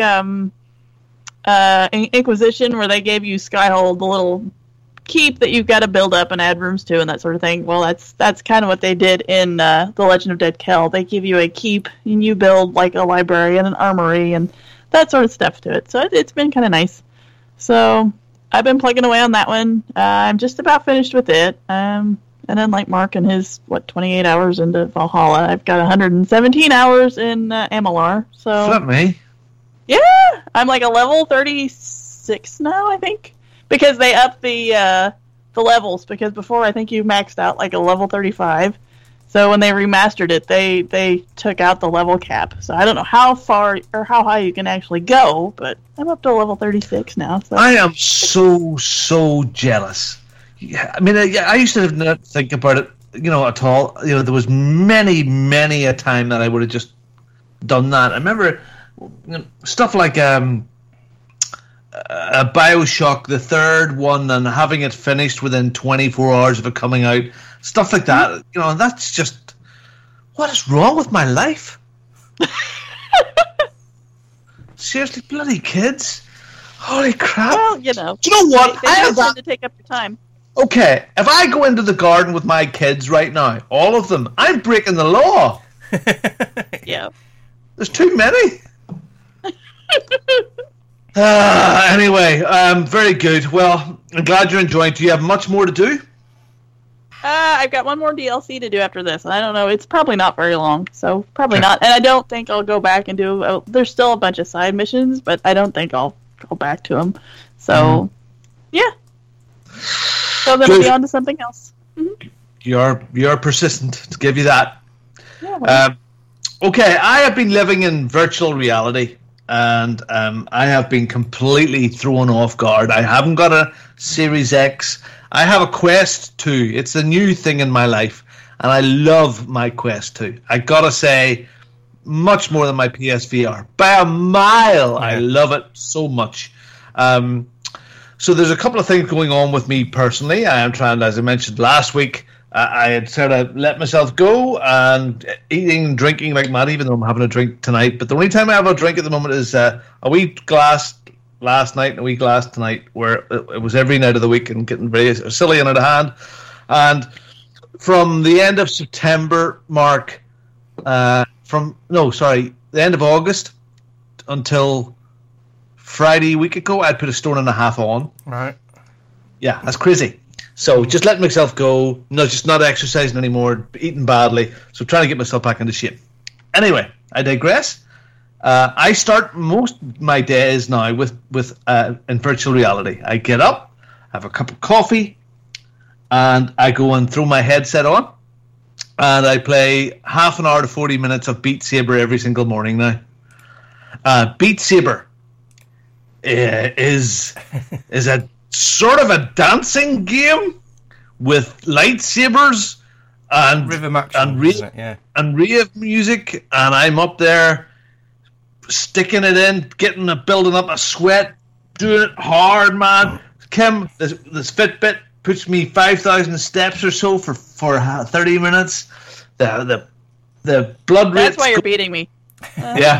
Inquisition, where they gave you Skyhold, the little... keep that you've got to build up and add rooms to and that sort of thing. Well, that's kind of what they did in The Legend of Dead Kel. They give you a keep and you build like a library and an armory and that sort of stuff to it. So it's been kind of nice. So I've been plugging away on that one. I'm just about finished with it. And then like Mark and his 28 hours into Valhalla, I've got 117 hours in Amalur. So flip me. Yeah, I'm like a level 36 now, I think. Because they upped the levels. Because before, I think you maxed out like a level 35. So when they remastered it, they took out the level cap. So I don't know how far or how high you can actually go, but I'm up to level 36 now. So. I am so jealous. Yeah, I mean, I used to not think about it, at all. There was many a time that I would have just done that. I remember stuff like BioShock, the third one, and having it finished within 24 hours of it coming out, stuff like that. That's just, what is wrong with my life? Seriously, bloody kids! Holy crap! Well, do you know what? They tend to take up your time. Okay, if I go into the garden with my kids right now, all of them, I'm breaking the law. Yeah, there's too many. Anyway, very good. Well, I'm glad you're enjoying it. Do you have much more to do? I've got one more DLC to do after this, and I don't know. It's probably not very long, so probably not. And I don't think I'll go back and do... there's still a bunch of side missions, but I don't think I'll go back to them. So, yeah. So then I'll be on to something else. You're persistent, to give you that. Yeah, well. Okay, I have been living in virtual reality, and I have been completely thrown off guard. I haven't got a Series X. I have a Quest 2. It's a new thing in my life, and I love my Quest 2. I gotta say, much more than my PSVR. By a mile, yeah. I love it so much. So there's a couple of things going on with me personally. I am trying, as I mentioned last week, I had sort of let myself go and eating and drinking like mad, even though I'm having a drink tonight. But the only time I have a drink at the moment is a wee glass last night and a wee glass tonight, where it was every night of the week and getting very silly and out of hand. And from the end of September, Mark, the end of August until Friday week ago, I'd put a stone and a half on. Right. Yeah, that's crazy. So just letting myself go, just not exercising anymore, eating badly. So trying to get myself back into shape. Anyway, I digress. I start most of my days now with in virtual reality. I get up, have a cup of coffee, and I go and throw my headset on, and I play half an hour to 40 minutes of Beat Saber every single morning now. Beat Saber is a sort of a dancing game with lightsabers and rhythm action, and rave music, and I'm up there sticking it in, building up a sweat, doing it hard, man. Kim, this Fitbit puts me 5,000 steps or so for 30 minutes. The blood rate. That's why you're beating me. Yeah.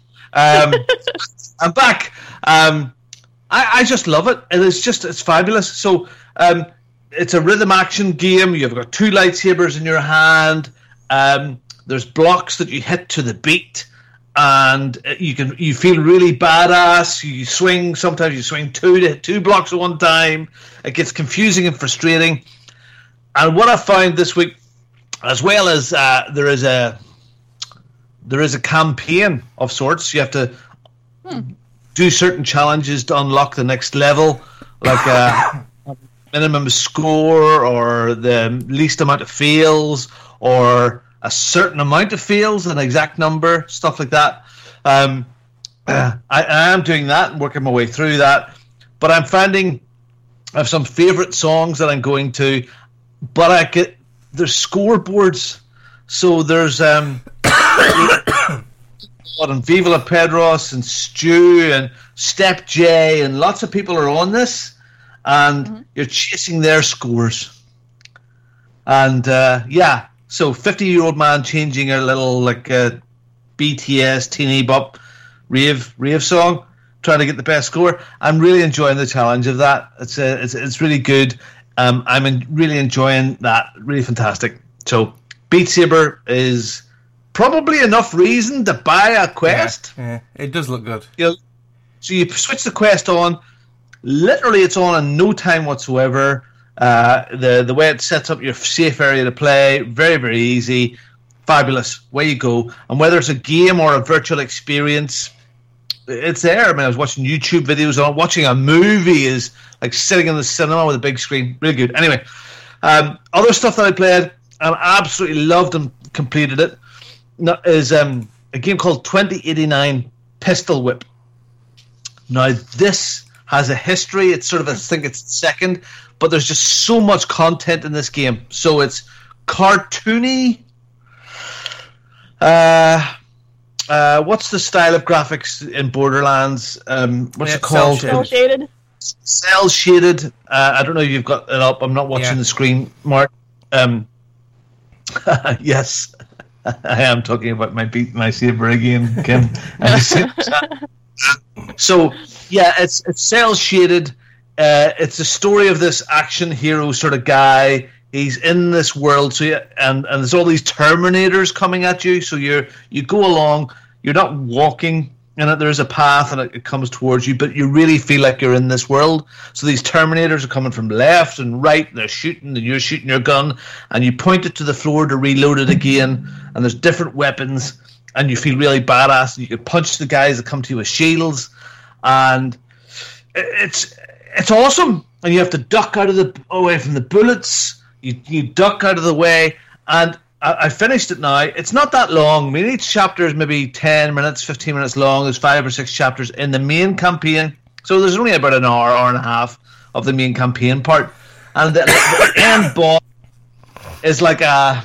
I'm back. I just love it. It's fabulous. So it's a rhythm action game. You've got two lightsabers in your hand. There's blocks that you hit to the beat, and you feel really badass. You swing. Sometimes you swing two blocks at one time. It gets confusing and frustrating. And what I found this week, as well as there is a campaign of sorts. You have to do certain challenges to unlock the next level, like a minimum score or the least amount of fails or a certain amount of fails, an exact number, stuff like that. I am doing that and working my way through that, but I'm finding I have some favourite songs that I'm going to, but there's scoreboards, so there's and Viva La Pedros and Stu and Step J and lots of people are on this, and you're chasing their scores. And so 50-year-old man changing a little BTS Teeny Bop rave song, trying to get the best score. I'm really enjoying the challenge of that. It's really good. I'm really enjoying that. Really fantastic. So Beat Saber is probably enough reason to buy a Quest. Yeah, it does look good. So you switch the Quest on. Literally, it's on in no time whatsoever. The way it sets up your safe area to play, very, very easy. Fabulous. Way you go. And whether it's a game or a virtual experience, it's there. I mean, I was watching YouTube videos on it. Watching a movie is like sitting in the cinema with a big screen. Really good. Anyway, other stuff that I played and absolutely loved and completed it is a game called 2089 Pistol Whip. Now, this has a history. It's sort of, I think it's second, but there's just so much content in this game. So it's cartoony. What's the style of graphics in Borderlands? What's it called? Cell shaded. Cell shaded. I don't know if you've got it up. I'm not watching the screen, Mark. Yes, I am talking about my saber again, Kim. So yeah, it's cell shaded. It's the story of this action hero sort of guy. He's in this world, and there's all these Terminators coming at you. So you go along. You're not walking in it. There's a path, and it comes towards you, but you really feel like you're in this world. So these Terminators are coming from left and right. And they're shooting, and you're shooting your gun, and you point it to the floor to reload it again. And there's different weapons, and you feel really badass. And you can punch the guys that come to you with shields, and it's awesome. and you have to duck away from the bullets. You duck out of the way, and I finished it now. It's not that long. I mean, each chapter is maybe 10 minutes, 15 minutes long. There's 5 or 6 chapters in the main campaign, so there's only about an hour and a half of the main campaign part, and the end boss is like a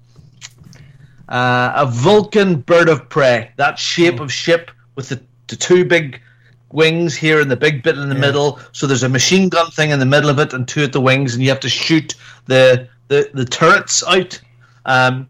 Vulcan bird of prey, that shape of ship with the 2 big wings here and the big bit in the middle. So there's a machine gun thing in the middle of it and 2 at the wings, and you have to shoot the turrets out, and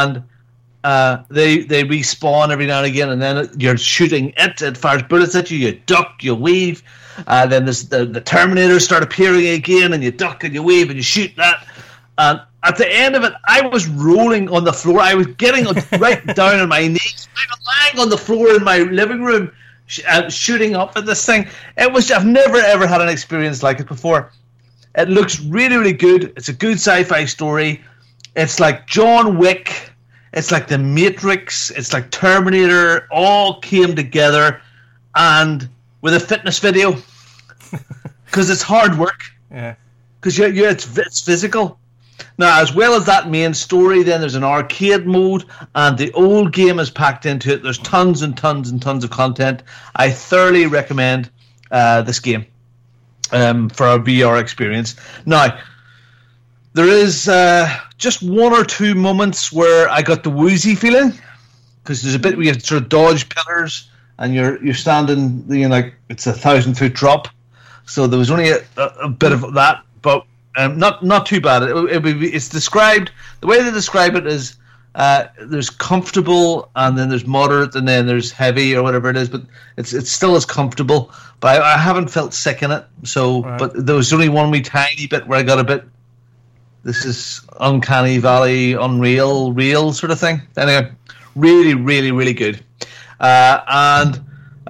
they respawn every now and again, and then you're shooting it fires bullets at you. You duck, you weave, then there's the Terminators start appearing again, and you duck and you weave and you shoot that. And at the end of it, I was rolling on the floor. I was getting right down on my knees. I was lying on the floor in my living room, shooting up at this thing. I've never ever had an experience like it before. It looks really, really good. It's a good sci-fi story. It's like John Wick. It's like The Matrix. It's like Terminator. All came together, and with a fitness video, because it's hard work. Yeah. Because it's physical. Now, as well as that main story, then there's an arcade mode, and the old game is packed into it. There's tons and tons and tons of content. I thoroughly recommend this game for a VR experience. Now, there is just 1 or 2 moments where I got the woozy feeling, because there's a bit where you have to sort of dodge pillars, and you're standing, like it's a 1,000-foot drop. So there was only a bit of that, but not too bad. It's described, the way they describe it is there's comfortable, and then there's moderate, and then there's heavy, or whatever it is, but it's still as comfortable. But I haven't felt sick in it. So, right. But there was only one wee tiny bit where I got a bit, this is uncanny valley, unreal, real sort of thing. Anyway, really, really, really good. And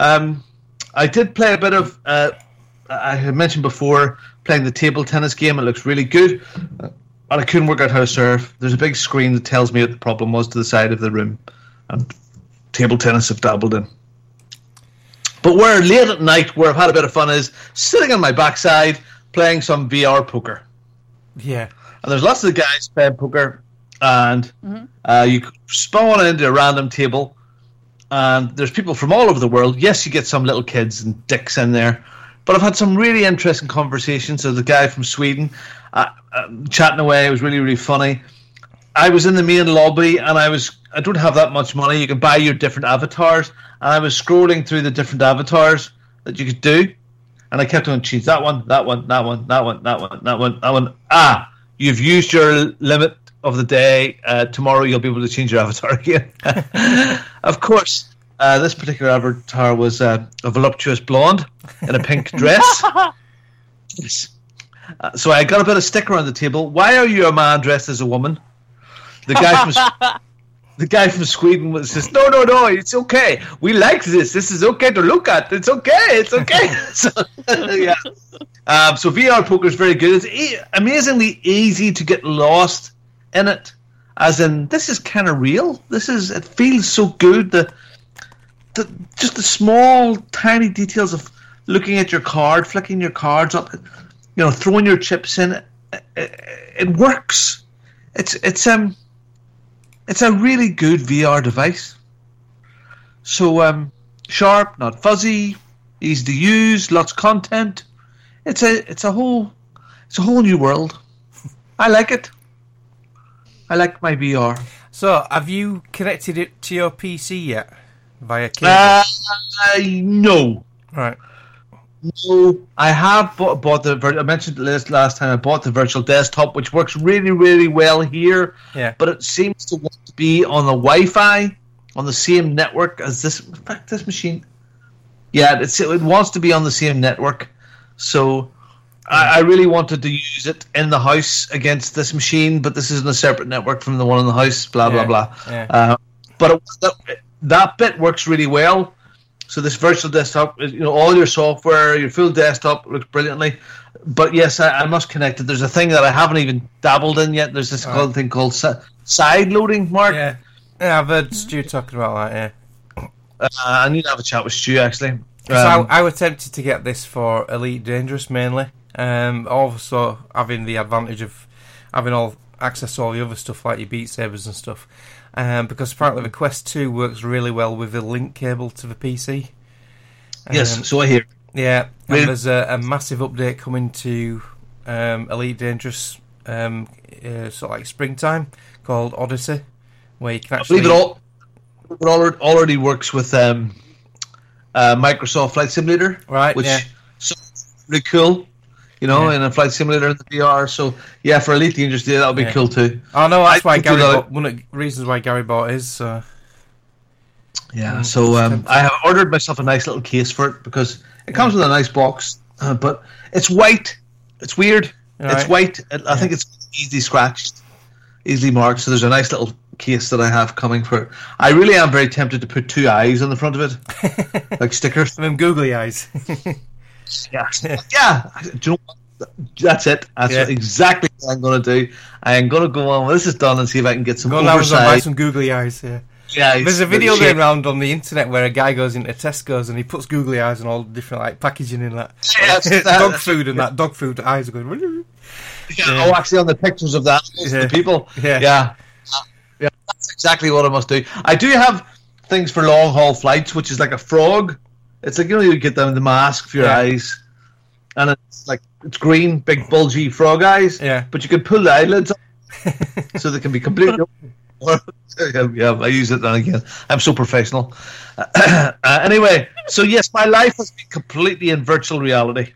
I did play a bit of, I had mentioned before, playing the table tennis game. It looks really good, and I couldn't work out how to serve. There's a big screen that tells me what the problem was to the side of the room, and table tennis I've dabbled in. But where late at night, where I've had a bit of fun, is sitting on my backside playing some VR poker. Yeah. And there's lots of guys playing poker, and you spawn into a random table, and there's people from all over the world. Yes, you get some little kids and dicks in there, but I've had some really interesting conversations. There's a guy from Sweden chatting away. It was really, really funny. I was in the main lobby, and I don't have that much money. You can buy your different avatars, and I was scrolling through the different avatars that you could do, and I kept on choosing that one, that one, that one, that one, that one, that one, that one. You've used your limit of the day. Tomorrow you'll be able to change your avatar again. Of course, this particular avatar was a voluptuous blonde in a pink dress. Yes. So I got a bit of sticker on the table. Why are you a man dressed as a woman? The guy from Sweden says, no, it's okay. We like this. This is okay to look at. It's okay. So, yeah. So VR poker is very good. It's amazingly easy to get lost in it. As in, this is kind of real. It feels so good. Just the small, tiny details of looking at your card, flicking your cards up, throwing your chips in. It works. It's a really good VR device. So sharp, not fuzzy, easy to use, lots of content. It's a whole new world. I like it. I like my VR. So, have you connected it to your PC yet via cable? No. Right. No, I have bought the. I mentioned this last time. I bought the virtual desktop, which works really, really well here. Yeah. But it seems to want to be on the Wi-Fi, on the same network as this. In fact, this machine. Yeah, it wants to be on the same network. So, I really wanted to use it in the house against this machine, but this isn't a separate network from the one in the house. Blah blah blah. Yeah. But that bit works really well. So this virtual desktop, all your software, your full desktop looks brilliantly. But yes, I must connect it. There's a thing that I haven't even dabbled in yet. There's this thing called side loading, Mark. Yeah, I've heard Stu talking about that, yeah. I need to have a chat with Stu, actually. So I was tempted to get this for Elite Dangerous, mainly. Also having the advantage of having all access to all the other stuff like your Beat Sabers and stuff. Because apparently the Quest 2 works really well with the link cable to the PC. Yes, so I hear. Yeah, and there's a massive update coming to Elite Dangerous sort of like springtime called Odyssey, where you can actually... I believe it already works with Microsoft Flight Simulator, right? Which is really cool, in a flight simulator in the VR. So yeah, for Elite Dangerous, that would be cool too. Oh no, that's why Gary one of the reasons why Gary bought his. Yeah, so I have ordered myself a nice little case for it because it comes with a nice box, but it's white. It's weird. Right. It's white. I think it's easily scratched, easily marked. So there's a nice little case that I have coming for it. I really am very tempted to put 2 eyes on the front of it, like stickers. Them googly eyes. Yeah. Do you know what? That's it. That's exactly what I'm going to do. I am going to go on when this is done and see if I can get some oversized... buy some googly eyes, Yeah, there's a video going around on the internet where a guy goes into Tesco's and he puts googly eyes and all different like packaging in that. Dog food and that dog food eyes are going... Oh, actually on the pictures of that, the people. Yeah, that's exactly what I must do. I do have things for long haul flights, which is like a frog. It's like, you get them the mask for your eyes, and it's green, big bulgy frog eyes. Yeah, but you can pull the eyelids off so they can be completely open. Yeah, I use it then again. I'm so professional. Anyway, so yes, my life has been completely in virtual reality.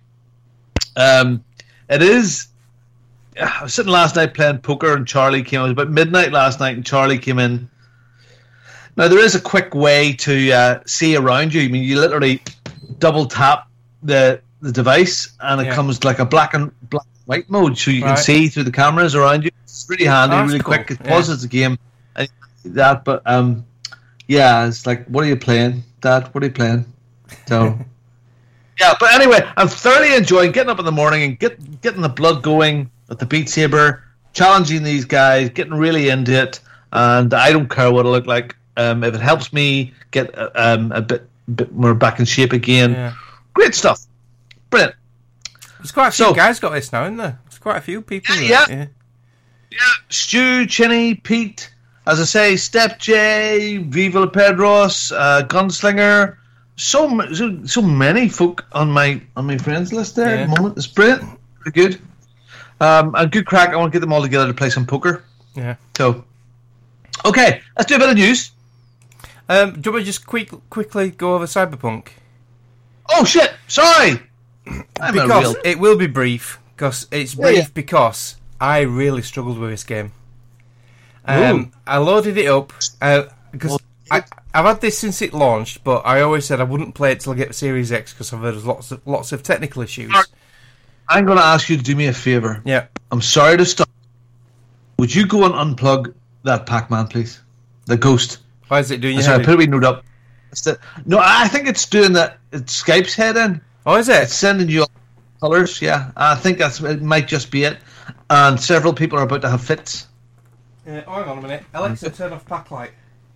It is. I was sitting last night playing poker, and Charlie came. It was about midnight last night, and Charlie came in. Now there is a quick way to see around you. I mean, you literally double tap the device, and it comes like a black and white mode, so you can see through the cameras around you. It's really handy, really cool. Quick. It pauses the game. But it's like, what are you playing, Dad? What are you playing? So, but anyway, I'm thoroughly enjoying getting up in the morning and getting the blood going with the Beat Saber, challenging these guys, getting really into it, and I don't care what I look like. If it helps me get a bit more back in shape again, great stuff, brilliant. There's quite a few guys got this now, isn't there? There's quite a few people. Yeah. Stu, Chinny, Pete. As I say, Step J, Viva La Pedros, Gunslinger, so many folk on my friends list there at the moment. It's brilliant, pretty good. And good crack. I want to get them all together to play some poker. Yeah. So, okay, let's do a bit of news. Do you want me to just quickly go over Cyberpunk? Oh shit! Sorry. Because it will be brief. Because it's brief because I really struggled with this game. I loaded it up because I've had this since it launched, but I always said I wouldn't play it till I get Series X because there's lots of technical issues. I'm going to ask you to do me a favour. Yeah. I'm sorry to stop. Would you go and unplug that Pac-Man, please? The Ghost. Why is it doing Sorry, put a wee note up. No, I think it's doing that. It's Skype's head in. Oh, is it? It's sending you colours, yeah. I think it might just be it. And several people are about to have fits. Hang on a minute. Alexa, turn off backlight.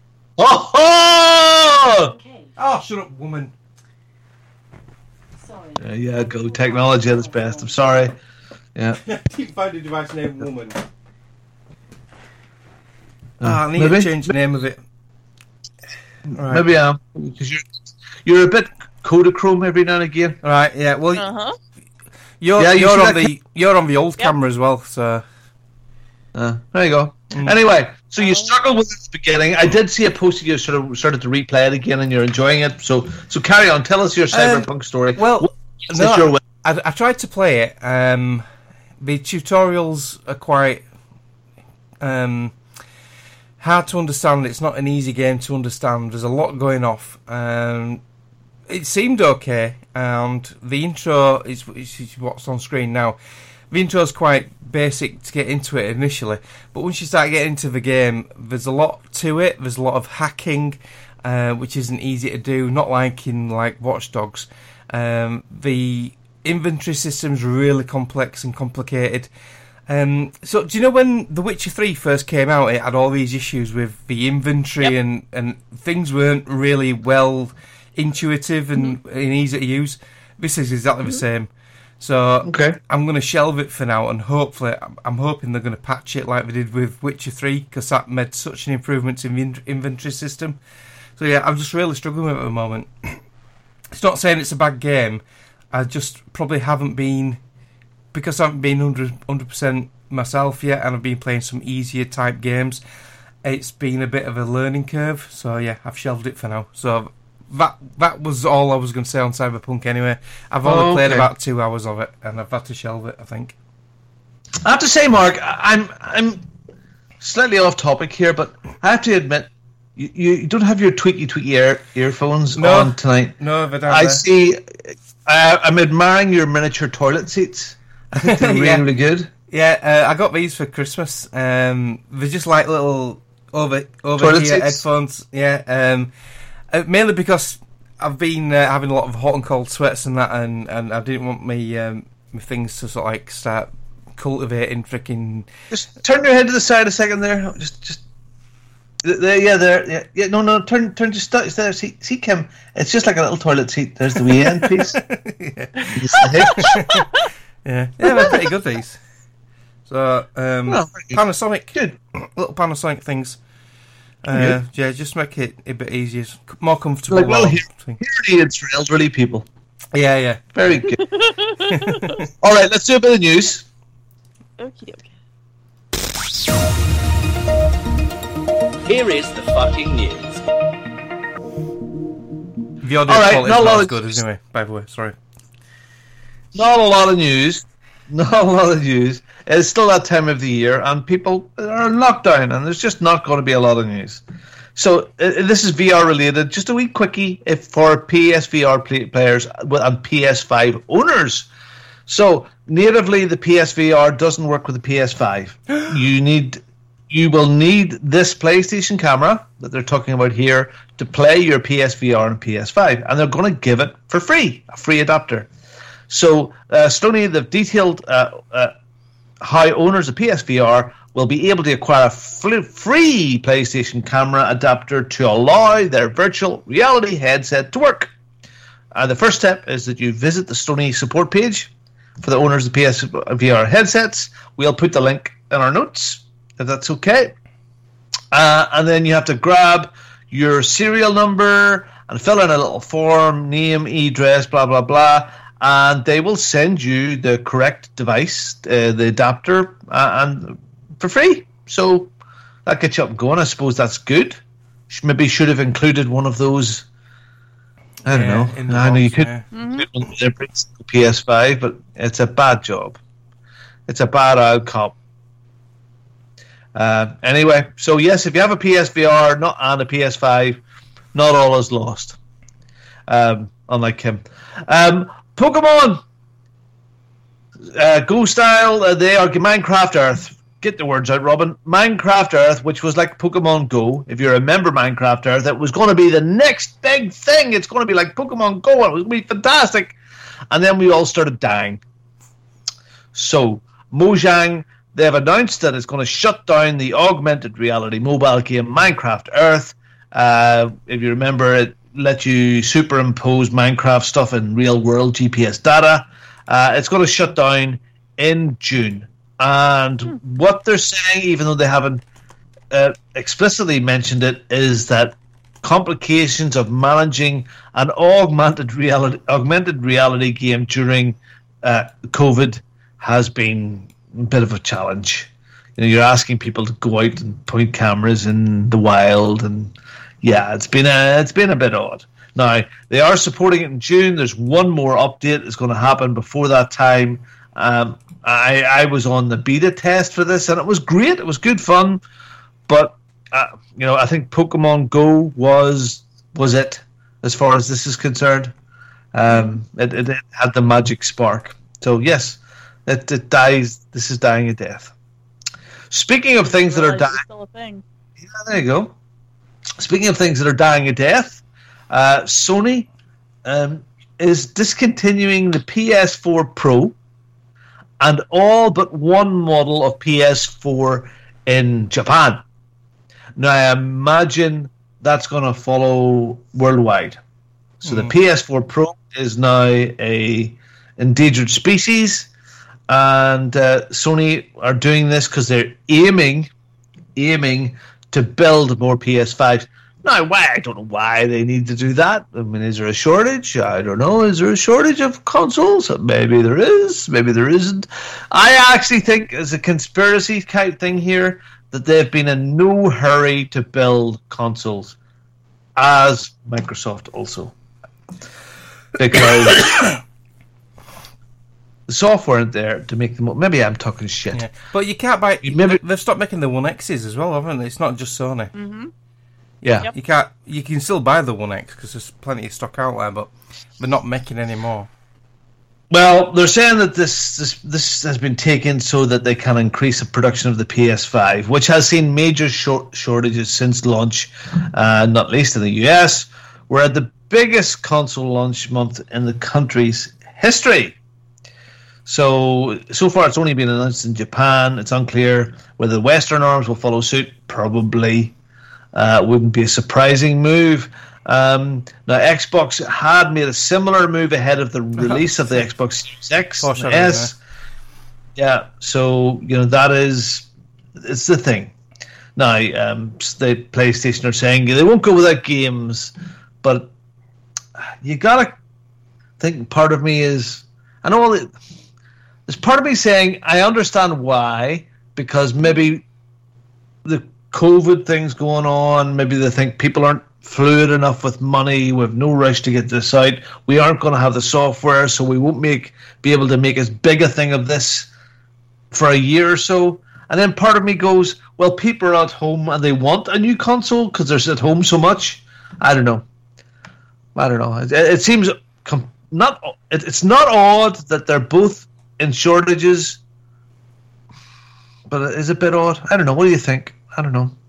Oh! Okay. Oh, shut up, woman. Sorry. Yeah, go. Technology at its best. I'm sorry. Yeah. Keep finding a device named woman. I need to change the name of it. Right. Maybe I am. Because you're a bit Kodachrome every now and again. Right, yeah. Well, you're on the old camera as well, so... there you go. Anyway, so you struggled with it at the beginning. I did see a post you sort of started to replay it again, and you're enjoying it. So carry on. Tell us your Cyberpunk story. Well, I tried to play it. The tutorials are quite hard to understand. It's not an easy game to understand. There's a lot going off. It seemed okay, and the intro is what's on screen now. The intro's quite basic to get into it initially, but once you start getting into the game, there's a lot to it. There's a lot of hacking, which isn't easy to do, not like in Watch Dogs. The inventory system's really complex and complicated. So do you know when The Witcher 3 first came out, it had all these issues with the inventory and things weren't really well intuitive and easy to use? This is exactly the same. So Okay. I'm going to shelve it for now, and hopefully, I'm hoping they're going to patch it like they did with Witcher 3, because that made such an improvement in the inventory system. So yeah, I'm just really struggling with it at the moment. It's not saying it's a bad game. I just probably haven't been, because I haven't been 100% myself yet, and I've been playing some easier type games. It's been a bit of a learning curve. So yeah, I've shelved it for now. So that was all I was going to say on Cyberpunk anyway. I've only played about 2 hours of it, and I've had to shelve it, I think. I have to say, Mark, I'm slightly off topic here, but I have to admit, you don't have your tweaky earphones on tonight. No, but I see. I'm admiring your miniature toilet seats. I think they're really good. Yeah, I got these for Christmas. They're just like little over toilet here seats? headphones. Yeah, mainly because I've been having a lot of hot and cold sweats and that, and I didn't want my things to sort of like start cultivating freaking. Just turn your head to the side a second there. Just there. Yeah. No. Turn. Just stay there. See, Kim. It's just like a little toilet seat. There's the wee end piece. Yeah, they're pretty good, these. So Panasonic, good little Panasonic things. Yeah, just make it a bit easier, more comfortable. Hearing aids for elderly people. Yeah. Very good. All right, let's do a bit of news. Okie dokie. Here is the fucking news. The audio quality is not as good anyway, by the way, sorry. Not a lot of news. It's still that time of the year, and people are in lockdown, and there's just not going to be a lot of news. So this is VR related. Just a wee quickie for PSVR players and PS5 owners. So natively, the PSVR doesn't work with the PS5. You will need this PlayStation camera that they're talking about here to play your PSVR and PS5, and they're going to give it for free, a free adapter. So Sony, they've detailed how owners of PSVR will be able to acquire a free PlayStation camera adapter to allow their virtual reality headset to work. The first step is that you visit the Sony support page for the owners of PSVR headsets. We'll put the link in our notes, if that's okay. And then you have to grab your serial number and fill in a little form, name, address, blah, blah, blah. And they will send you the correct device, the adapter, and for free. So that gets you up and going. I suppose that's good. Maybe should have included one of those. I don't know. I know you could include one of their PS5, but it's a bad job. It's a bad outcome. Anyway, so yes, if you have a PSVR and a PS5, not all is lost. Unlike him. Pokemon Go Style, they are Minecraft Earth. Get the words out, Robin. Minecraft Earth, which was like Pokemon Go. If you remember Minecraft Earth, it was going to be the next big thing. It's going to be like Pokemon Go. It was going to be fantastic. And then we all started dying. So, Mojang, they've announced that it's going to shut down the augmented reality mobile game Minecraft Earth. If you remember, it let you superimpose Minecraft stuff in real world GPS data. It's going to shut down in June. And what they're saying, even though they haven't explicitly mentioned it, is that complications of managing an augmented reality game during COVID has been a bit of a challenge. You know, you're asking people to go out and point cameras in the wild, and yeah, it's been a bit odd. Now they are supporting it in June. There's one more update that's going to happen before that time. I was on the beta test for this, and it was great. It was good fun, but I think Pokemon Go was it as far as this is concerned. It had the magic spark. So yes, it dies. This is dying a death. Speaking of things that are dying, still a thing. Yeah, there you go. Speaking of things that are dying a death, Sony is discontinuing the PS4 Pro and all but one model of PS4 in Japan. Now, I imagine that's going to follow worldwide. So the PS4 Pro is now a endangered species, and Sony are doing this because they're aiming to build more PS5s. Now, why? I don't know why they need to do that. I mean, is there a shortage? I don't know. Is there a shortage of consoles? Maybe there is. Maybe there isn't. I actually think, as a conspiracy type thing here, that they've been in no hurry to build consoles, as Microsoft also. Because the software isn't there to make them. Maybe I'm talking shit. Yeah. But you can't buy. They've stopped making the One X's as well, haven't they? It's not just Sony. Mm-hmm. Yeah, Yep. You can't. You can still buy the One X because there's plenty of stock out there, but they're not making any more. Well, they're saying that this has been taken so that they can increase the production of the PS5, which has seen major shortages since launch, not least in the US. We're at the biggest console launch month in the country's history. So far it's only been announced in Japan. It's unclear whether the Western arms will follow suit. Probably. Wouldn't be a surprising move. Now, Xbox had made a similar move ahead of the release of the Xbox Series X and S. Yeah, so, it's the thing. Now, the PlayStation are saying they won't go without games, but you gotta think, part of me is, I know there's part of me saying I understand why, because maybe the COVID things going on, maybe they think people aren't fluid enough with money, we have no rush to get this out, we aren't going to have the software, so we won't be able to make as big a thing of this for a year or so. And then part of me goes, well, people are at home and they want a new console because they're at home so much. I don't know. It seems it's not odd that they're both in shortages, but it is a bit odd. I don't know. What do you think? I don't know.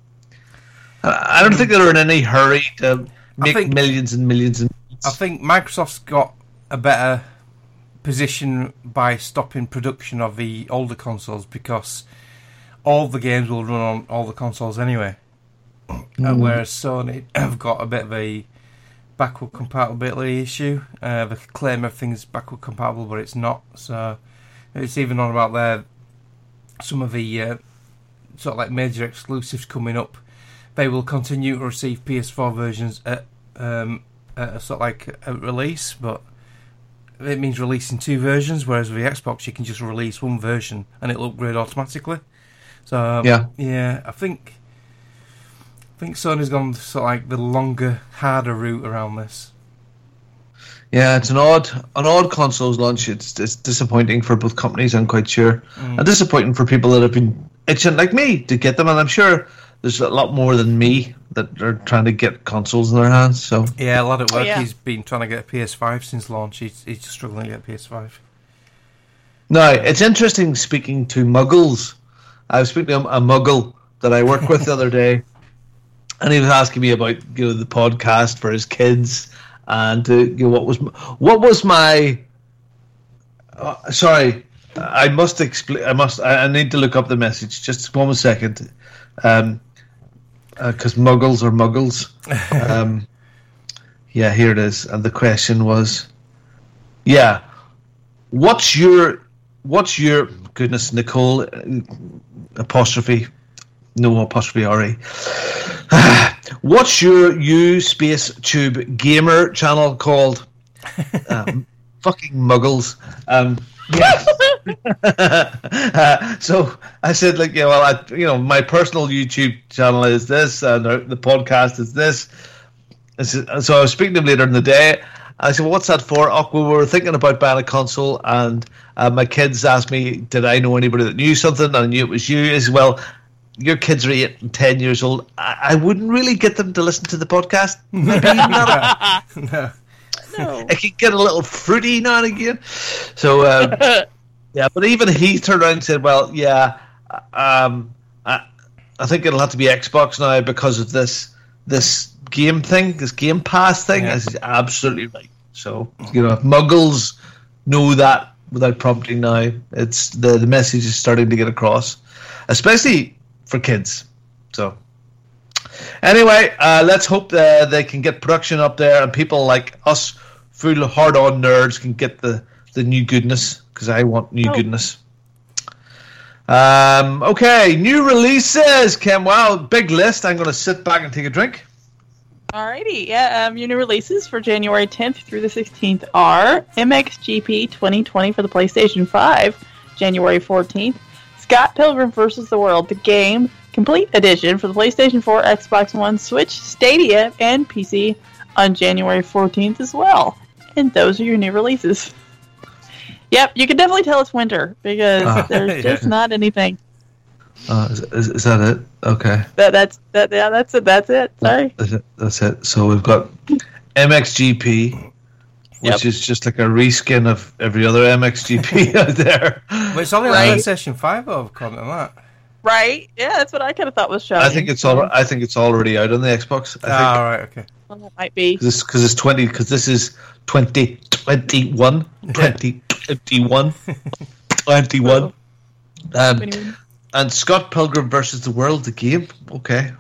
I don't think they're in any hurry to make millions and millions and millions. I think Microsoft's got a better position by stopping production of the older consoles because all the games will run on all the consoles anyway. Whereas Sony have got a bit of a backward compatibility issue. They claim everything's backward compatible, but it's not. So it's even on about some of the sort of like major exclusives coming up. They will continue to receive PS4 versions at sort of like a release, but it means releasing two versions, whereas with the Xbox you can just release one version and it'll upgrade automatically. So yeah, I think Sony's gone sort of like the longer, harder route around this. Yeah, it's an odd consoles launch. It's disappointing for both companies, I'm quite sure, and disappointing for people that have been itching like me to get them, and I'm sure there's a lot more than me that are trying to get consoles in their hands. So yeah, a lot at work. He's been trying to get a PS5 since launch. He's just struggling to get a PS5. Now, it's interesting speaking to muggles. I was speaking to a muggle that I work with the other day, and he was asking me about the podcast for his kids and what was my. Sorry, I must explain. I need to look up the message. Just 1 second. Because muggles are muggles. Yeah, here it is. And the question was, what's your goodness, Nicole, apostrophe, no apostrophe RE. What's your U-Space Tube gamer channel called? Fucking muggles. So I said, my personal YouTube channel is this, and the podcast is this. So I was speaking to him later in the day. I said, well, what's that for? Oh, we were thinking about buying a console, and my kids asked me, did I know anybody that knew something? And I knew it was you as well. Your kids are 8 and 10 years old. I wouldn't really get them to listen to the podcast. Maybe not. No. It can get a little fruity now and again. So, but even he turned around and said, well, I think it'll have to be Xbox now because of this game thing, this Game Pass thing. Yeah. Is absolutely right. So, if muggles know that without prompting now, it's the message is starting to get across, especially for kids. So, anyway, let's hope that they can get production up there and people like us, full hard-on nerds, can get the the new goodness, because I want new goodness. Okay, new releases. Ken, wow, big list. I'm going to sit back and take a drink. Alrighty, yeah. Your new releases for January 10th through the 16th are MXGP 2020 for the PlayStation 5, January 14th. Scott Pilgrim vs. the World, the game, Complete Edition for the PlayStation 4, Xbox One, Switch, Stadia, and PC on January 14th as well. And those are your new releases. Yep, you can definitely tell it's winter because there's just not anything. Is that it? Okay. That's it. Sorry. That's it. So we've got MXGP, which is just like a reskin of every other MXGP out there. Well, it's only on PlayStation 5 though, according to that. Right? Yeah, that's what I kind of thought was shocking. I think it's already out on the Xbox. I think. Right. Okay. Well, that might be because it's 20. Because this is 2021. 2021. 21. And Scott Pilgrim versus the World, the game. Okay.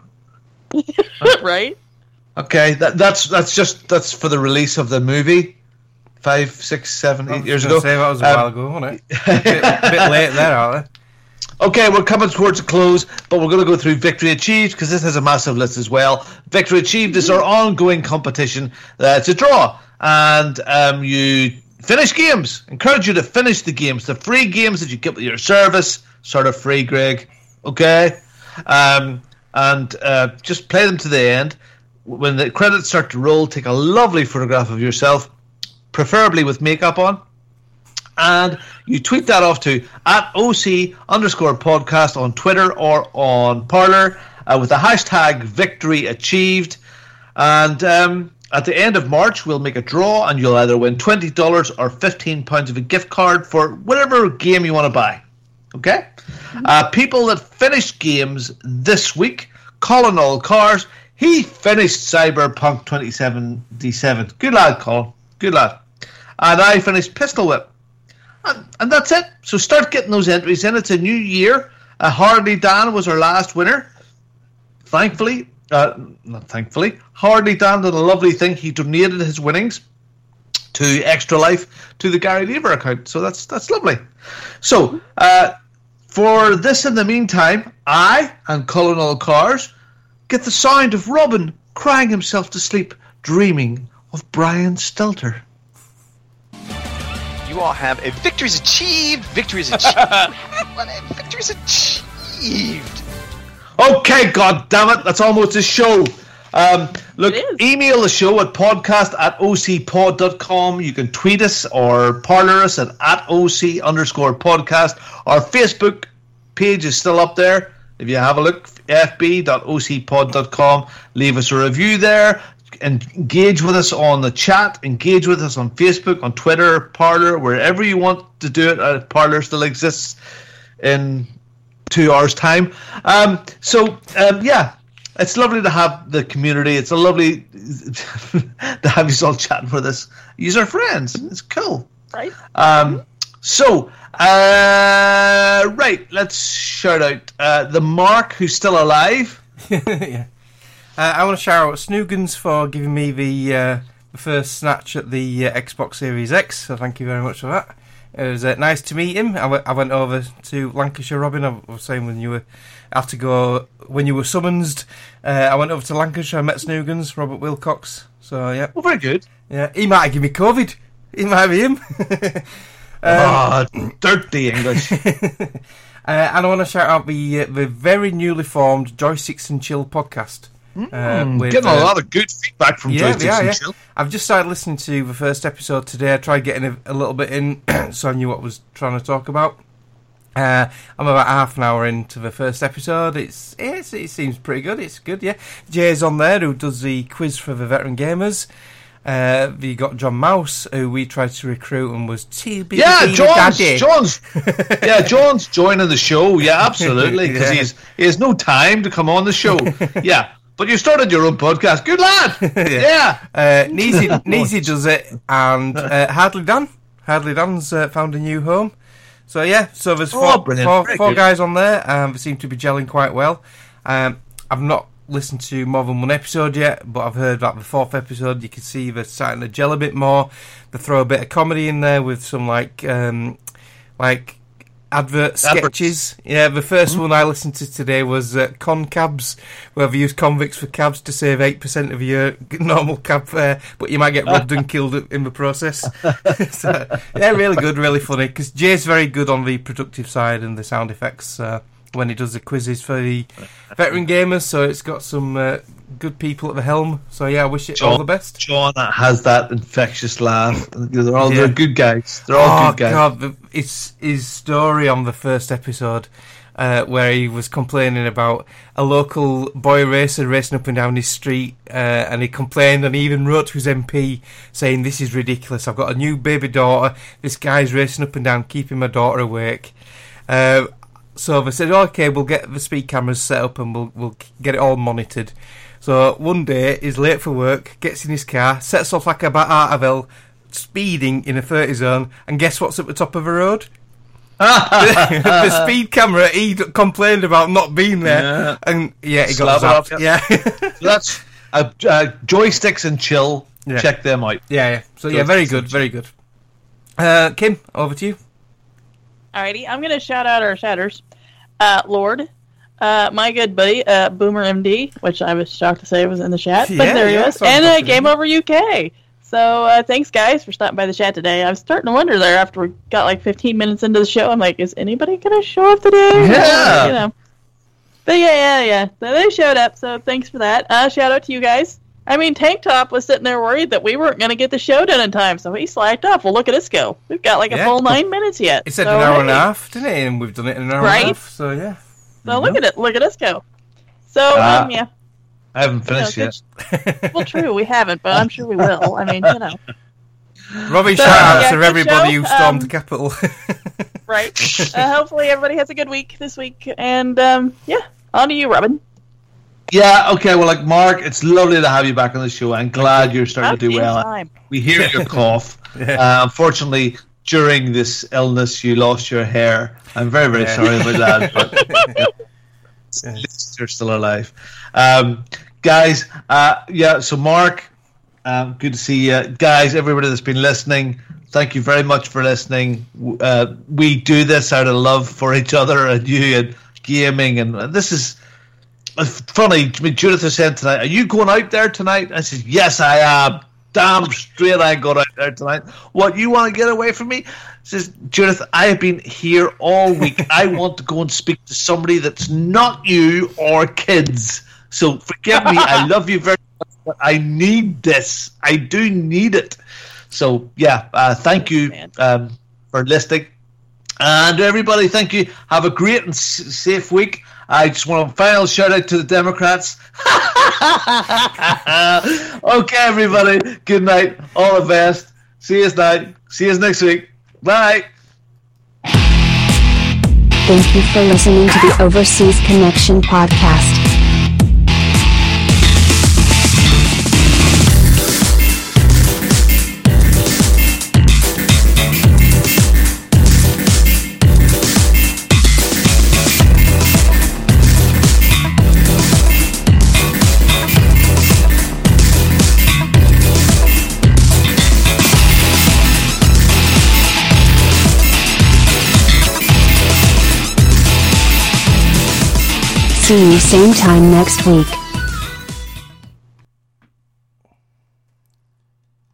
Right. Okay, that's for the release of the movie 5, 6, 7, 8 years ago. Say that was a while ago, wasn't it? bit late there, aren't they? Okay, we're coming towards a close, but we're going to go through Victory Achieved because this has a massive list as well. Victory Achieved is our ongoing competition. It's a draw, and you finish games. Encourage you to finish the games, the free games that you get with your service, sort of free, Greg. Okay, and just play them to the end. When the credits start to roll, take a lovely photograph of yourself, preferably with makeup on, and you tweet that off to @OC_podcast on Twitter or on Parler with the hashtag Victory Achieved. And at the end of March, we'll make a draw, and you'll either win $20 or £15 of a gift card for whatever game you want to buy. Okay? People that finished games this week, Colin Allcars, he finished Cyberpunk 2077. Good lad, Colin. Good lad. And I finished Pistol Whip. And that's it. So start getting those entries in. It's a new year. Harley Dan was our last winner. Harley Dan did a lovely thing. He donated his winnings to Extra Life to the Gary Lever account. So that's lovely. So for this in the meantime, I and Colin Allcars get the sound of Robin crying himself to sleep, dreaming of Brian Stelter. You all have a victory's achieved. Victory's achieved. Victory's achieved. Okay, god damn it, that's almost a show. Look, email the show at podcast@ocpod.com. You can tweet us or parler us at @OC_podcast. Our Facebook page is still up there. If you have a look, fb.ocpod.com. Leave us a review there. Engage with us on the chat. Engage with us on Facebook, on Twitter, Parler, wherever you want to do it. Parler still exists in 2 hours' time. Yeah, it's lovely to have the community. It's a lovely to have you all chatting with us. You're our friends. It's cool. Right. Right, let's shout out the Mark, who's still alive. Yeah. I want to shout out Snoogans for giving me the first snatch at the Xbox Series X, so thank you very much for that. It was nice to meet him. I went over to Lancashire, Robin. I was saying when you were summoned, I went over to Lancashire, I met Snoogans, Robert Wilcox. So yeah. Well, very good. Yeah, he might have given me COVID. It might be him. Dirty English. And I want to shout out the very newly formed Joysticks and Chill podcast. Getting a lot of good feedback from Joysticks and Chill. I've just started listening to the first episode today. I tried getting a little bit in so I knew what I was trying to talk about. I'm about half an hour into the first episode. It seems pretty good. It's good, yeah. Jay's on there, who does the quiz for the veteran gamers. We got John Mouse, who we tried to recruit and was John's joining the show. Yeah, absolutely, because he has no time to come on the show. Yeah, but you started your own podcast. Good lad. Yeah. Neezy does it, and Hardly Dan's found a new home. So yeah, there's four guys on there. They seem to be gelling quite well. I've not listened to more than one episode yet, but I've heard about the 4th episode. You can see they're starting to gel a bit more. They throw a bit of comedy in there with some like advert sketches. Yeah, the first one I listened to today was Con Cabs, where they use convicts for cabs to save 8% of your normal cab fare, but you might get robbed and killed in the process. So, yeah, really good, really funny, because Jay's very good on the productive side and the sound effects when he does the quizzes for the veteran gamers, so it's got some good people at the helm. So yeah, I wish it all the best. John has that infectious laugh. They're good guys. They're all good guys. God, it's his story on the first episode where he was complaining about a local boy racer racing up and down his street, and he complained, and he even wrote to his MP saying, "This is ridiculous. I've got a new baby daughter. This guy's racing up and down, keeping my daughter awake." So they said, "Okay, we'll get the speed cameras set up and we'll get it all monitored." So one day he's late for work, gets in his car, sets off like a bat out of hell, speeding in a 30 zone, and guess what's at the top of the road? The speed camera he complained about not being there, and he got zapped. Yeah, so that's joysticks and chill. Yeah. Check them out. Yeah. So very good, very good. Kim, over to you. Alrighty, I'm going to shout out our shouters. Lord, my good buddy, Boomer MD, which I was shocked to say was in the chat, but there he is, and Game Over UK. So thanks, guys, for stopping by the chat today. I was starting to wonder there after we got like 15 minutes into the show. I'm like, is anybody going to show up today? Yeah. But yeah. So they showed up, so thanks for that. Shout out to you guys. I mean, Tank Top was sitting there worried that we weren't going to get the show done in time, so he slacked off. Well, look at us go. We've got like a full 9 minutes yet. It said an hour and a half, didn't it? And we've done it in an hour and a half, so yeah. So look at it. Look at us go. So, yeah. I haven't finished yet. Well, true, we haven't, but I'm sure we will. I mean, Robbie, shout-outs to everybody who stormed the Capitol. Right. Hopefully everybody has a good week this week. And, on to you, Robin. Yeah, okay, well, like, Mark, it's lovely to have you back on the show. I'm glad you're starting to do well. Time. We hear your cough. Unfortunately, during this illness, you lost your hair. I'm very, very sorry about that, but you're still alive. Guys, so Mark, good to see you. Guys, everybody that's been listening, thank you very much for listening. We do this out of love for each other and you and gaming, and this is funny. Judith was saying tonight, are you going out there tonight? I said, yes, I am. Damn straight I got out there tonight. What, you want to get away from me? Says Judith, I have been here all week. I want to go and speak to somebody that's not you or kids. So forgive me. I love you very much, but I need this. I do need it. So thank you for listening. And everybody, thank you. Have a great and safe week. I just want a final shout out to the Democrats. Okay, everybody. Good night. All the best. See you tonight. See you next week. Bye. Thank you for listening to the Overseas Connection podcast. See you same time next week.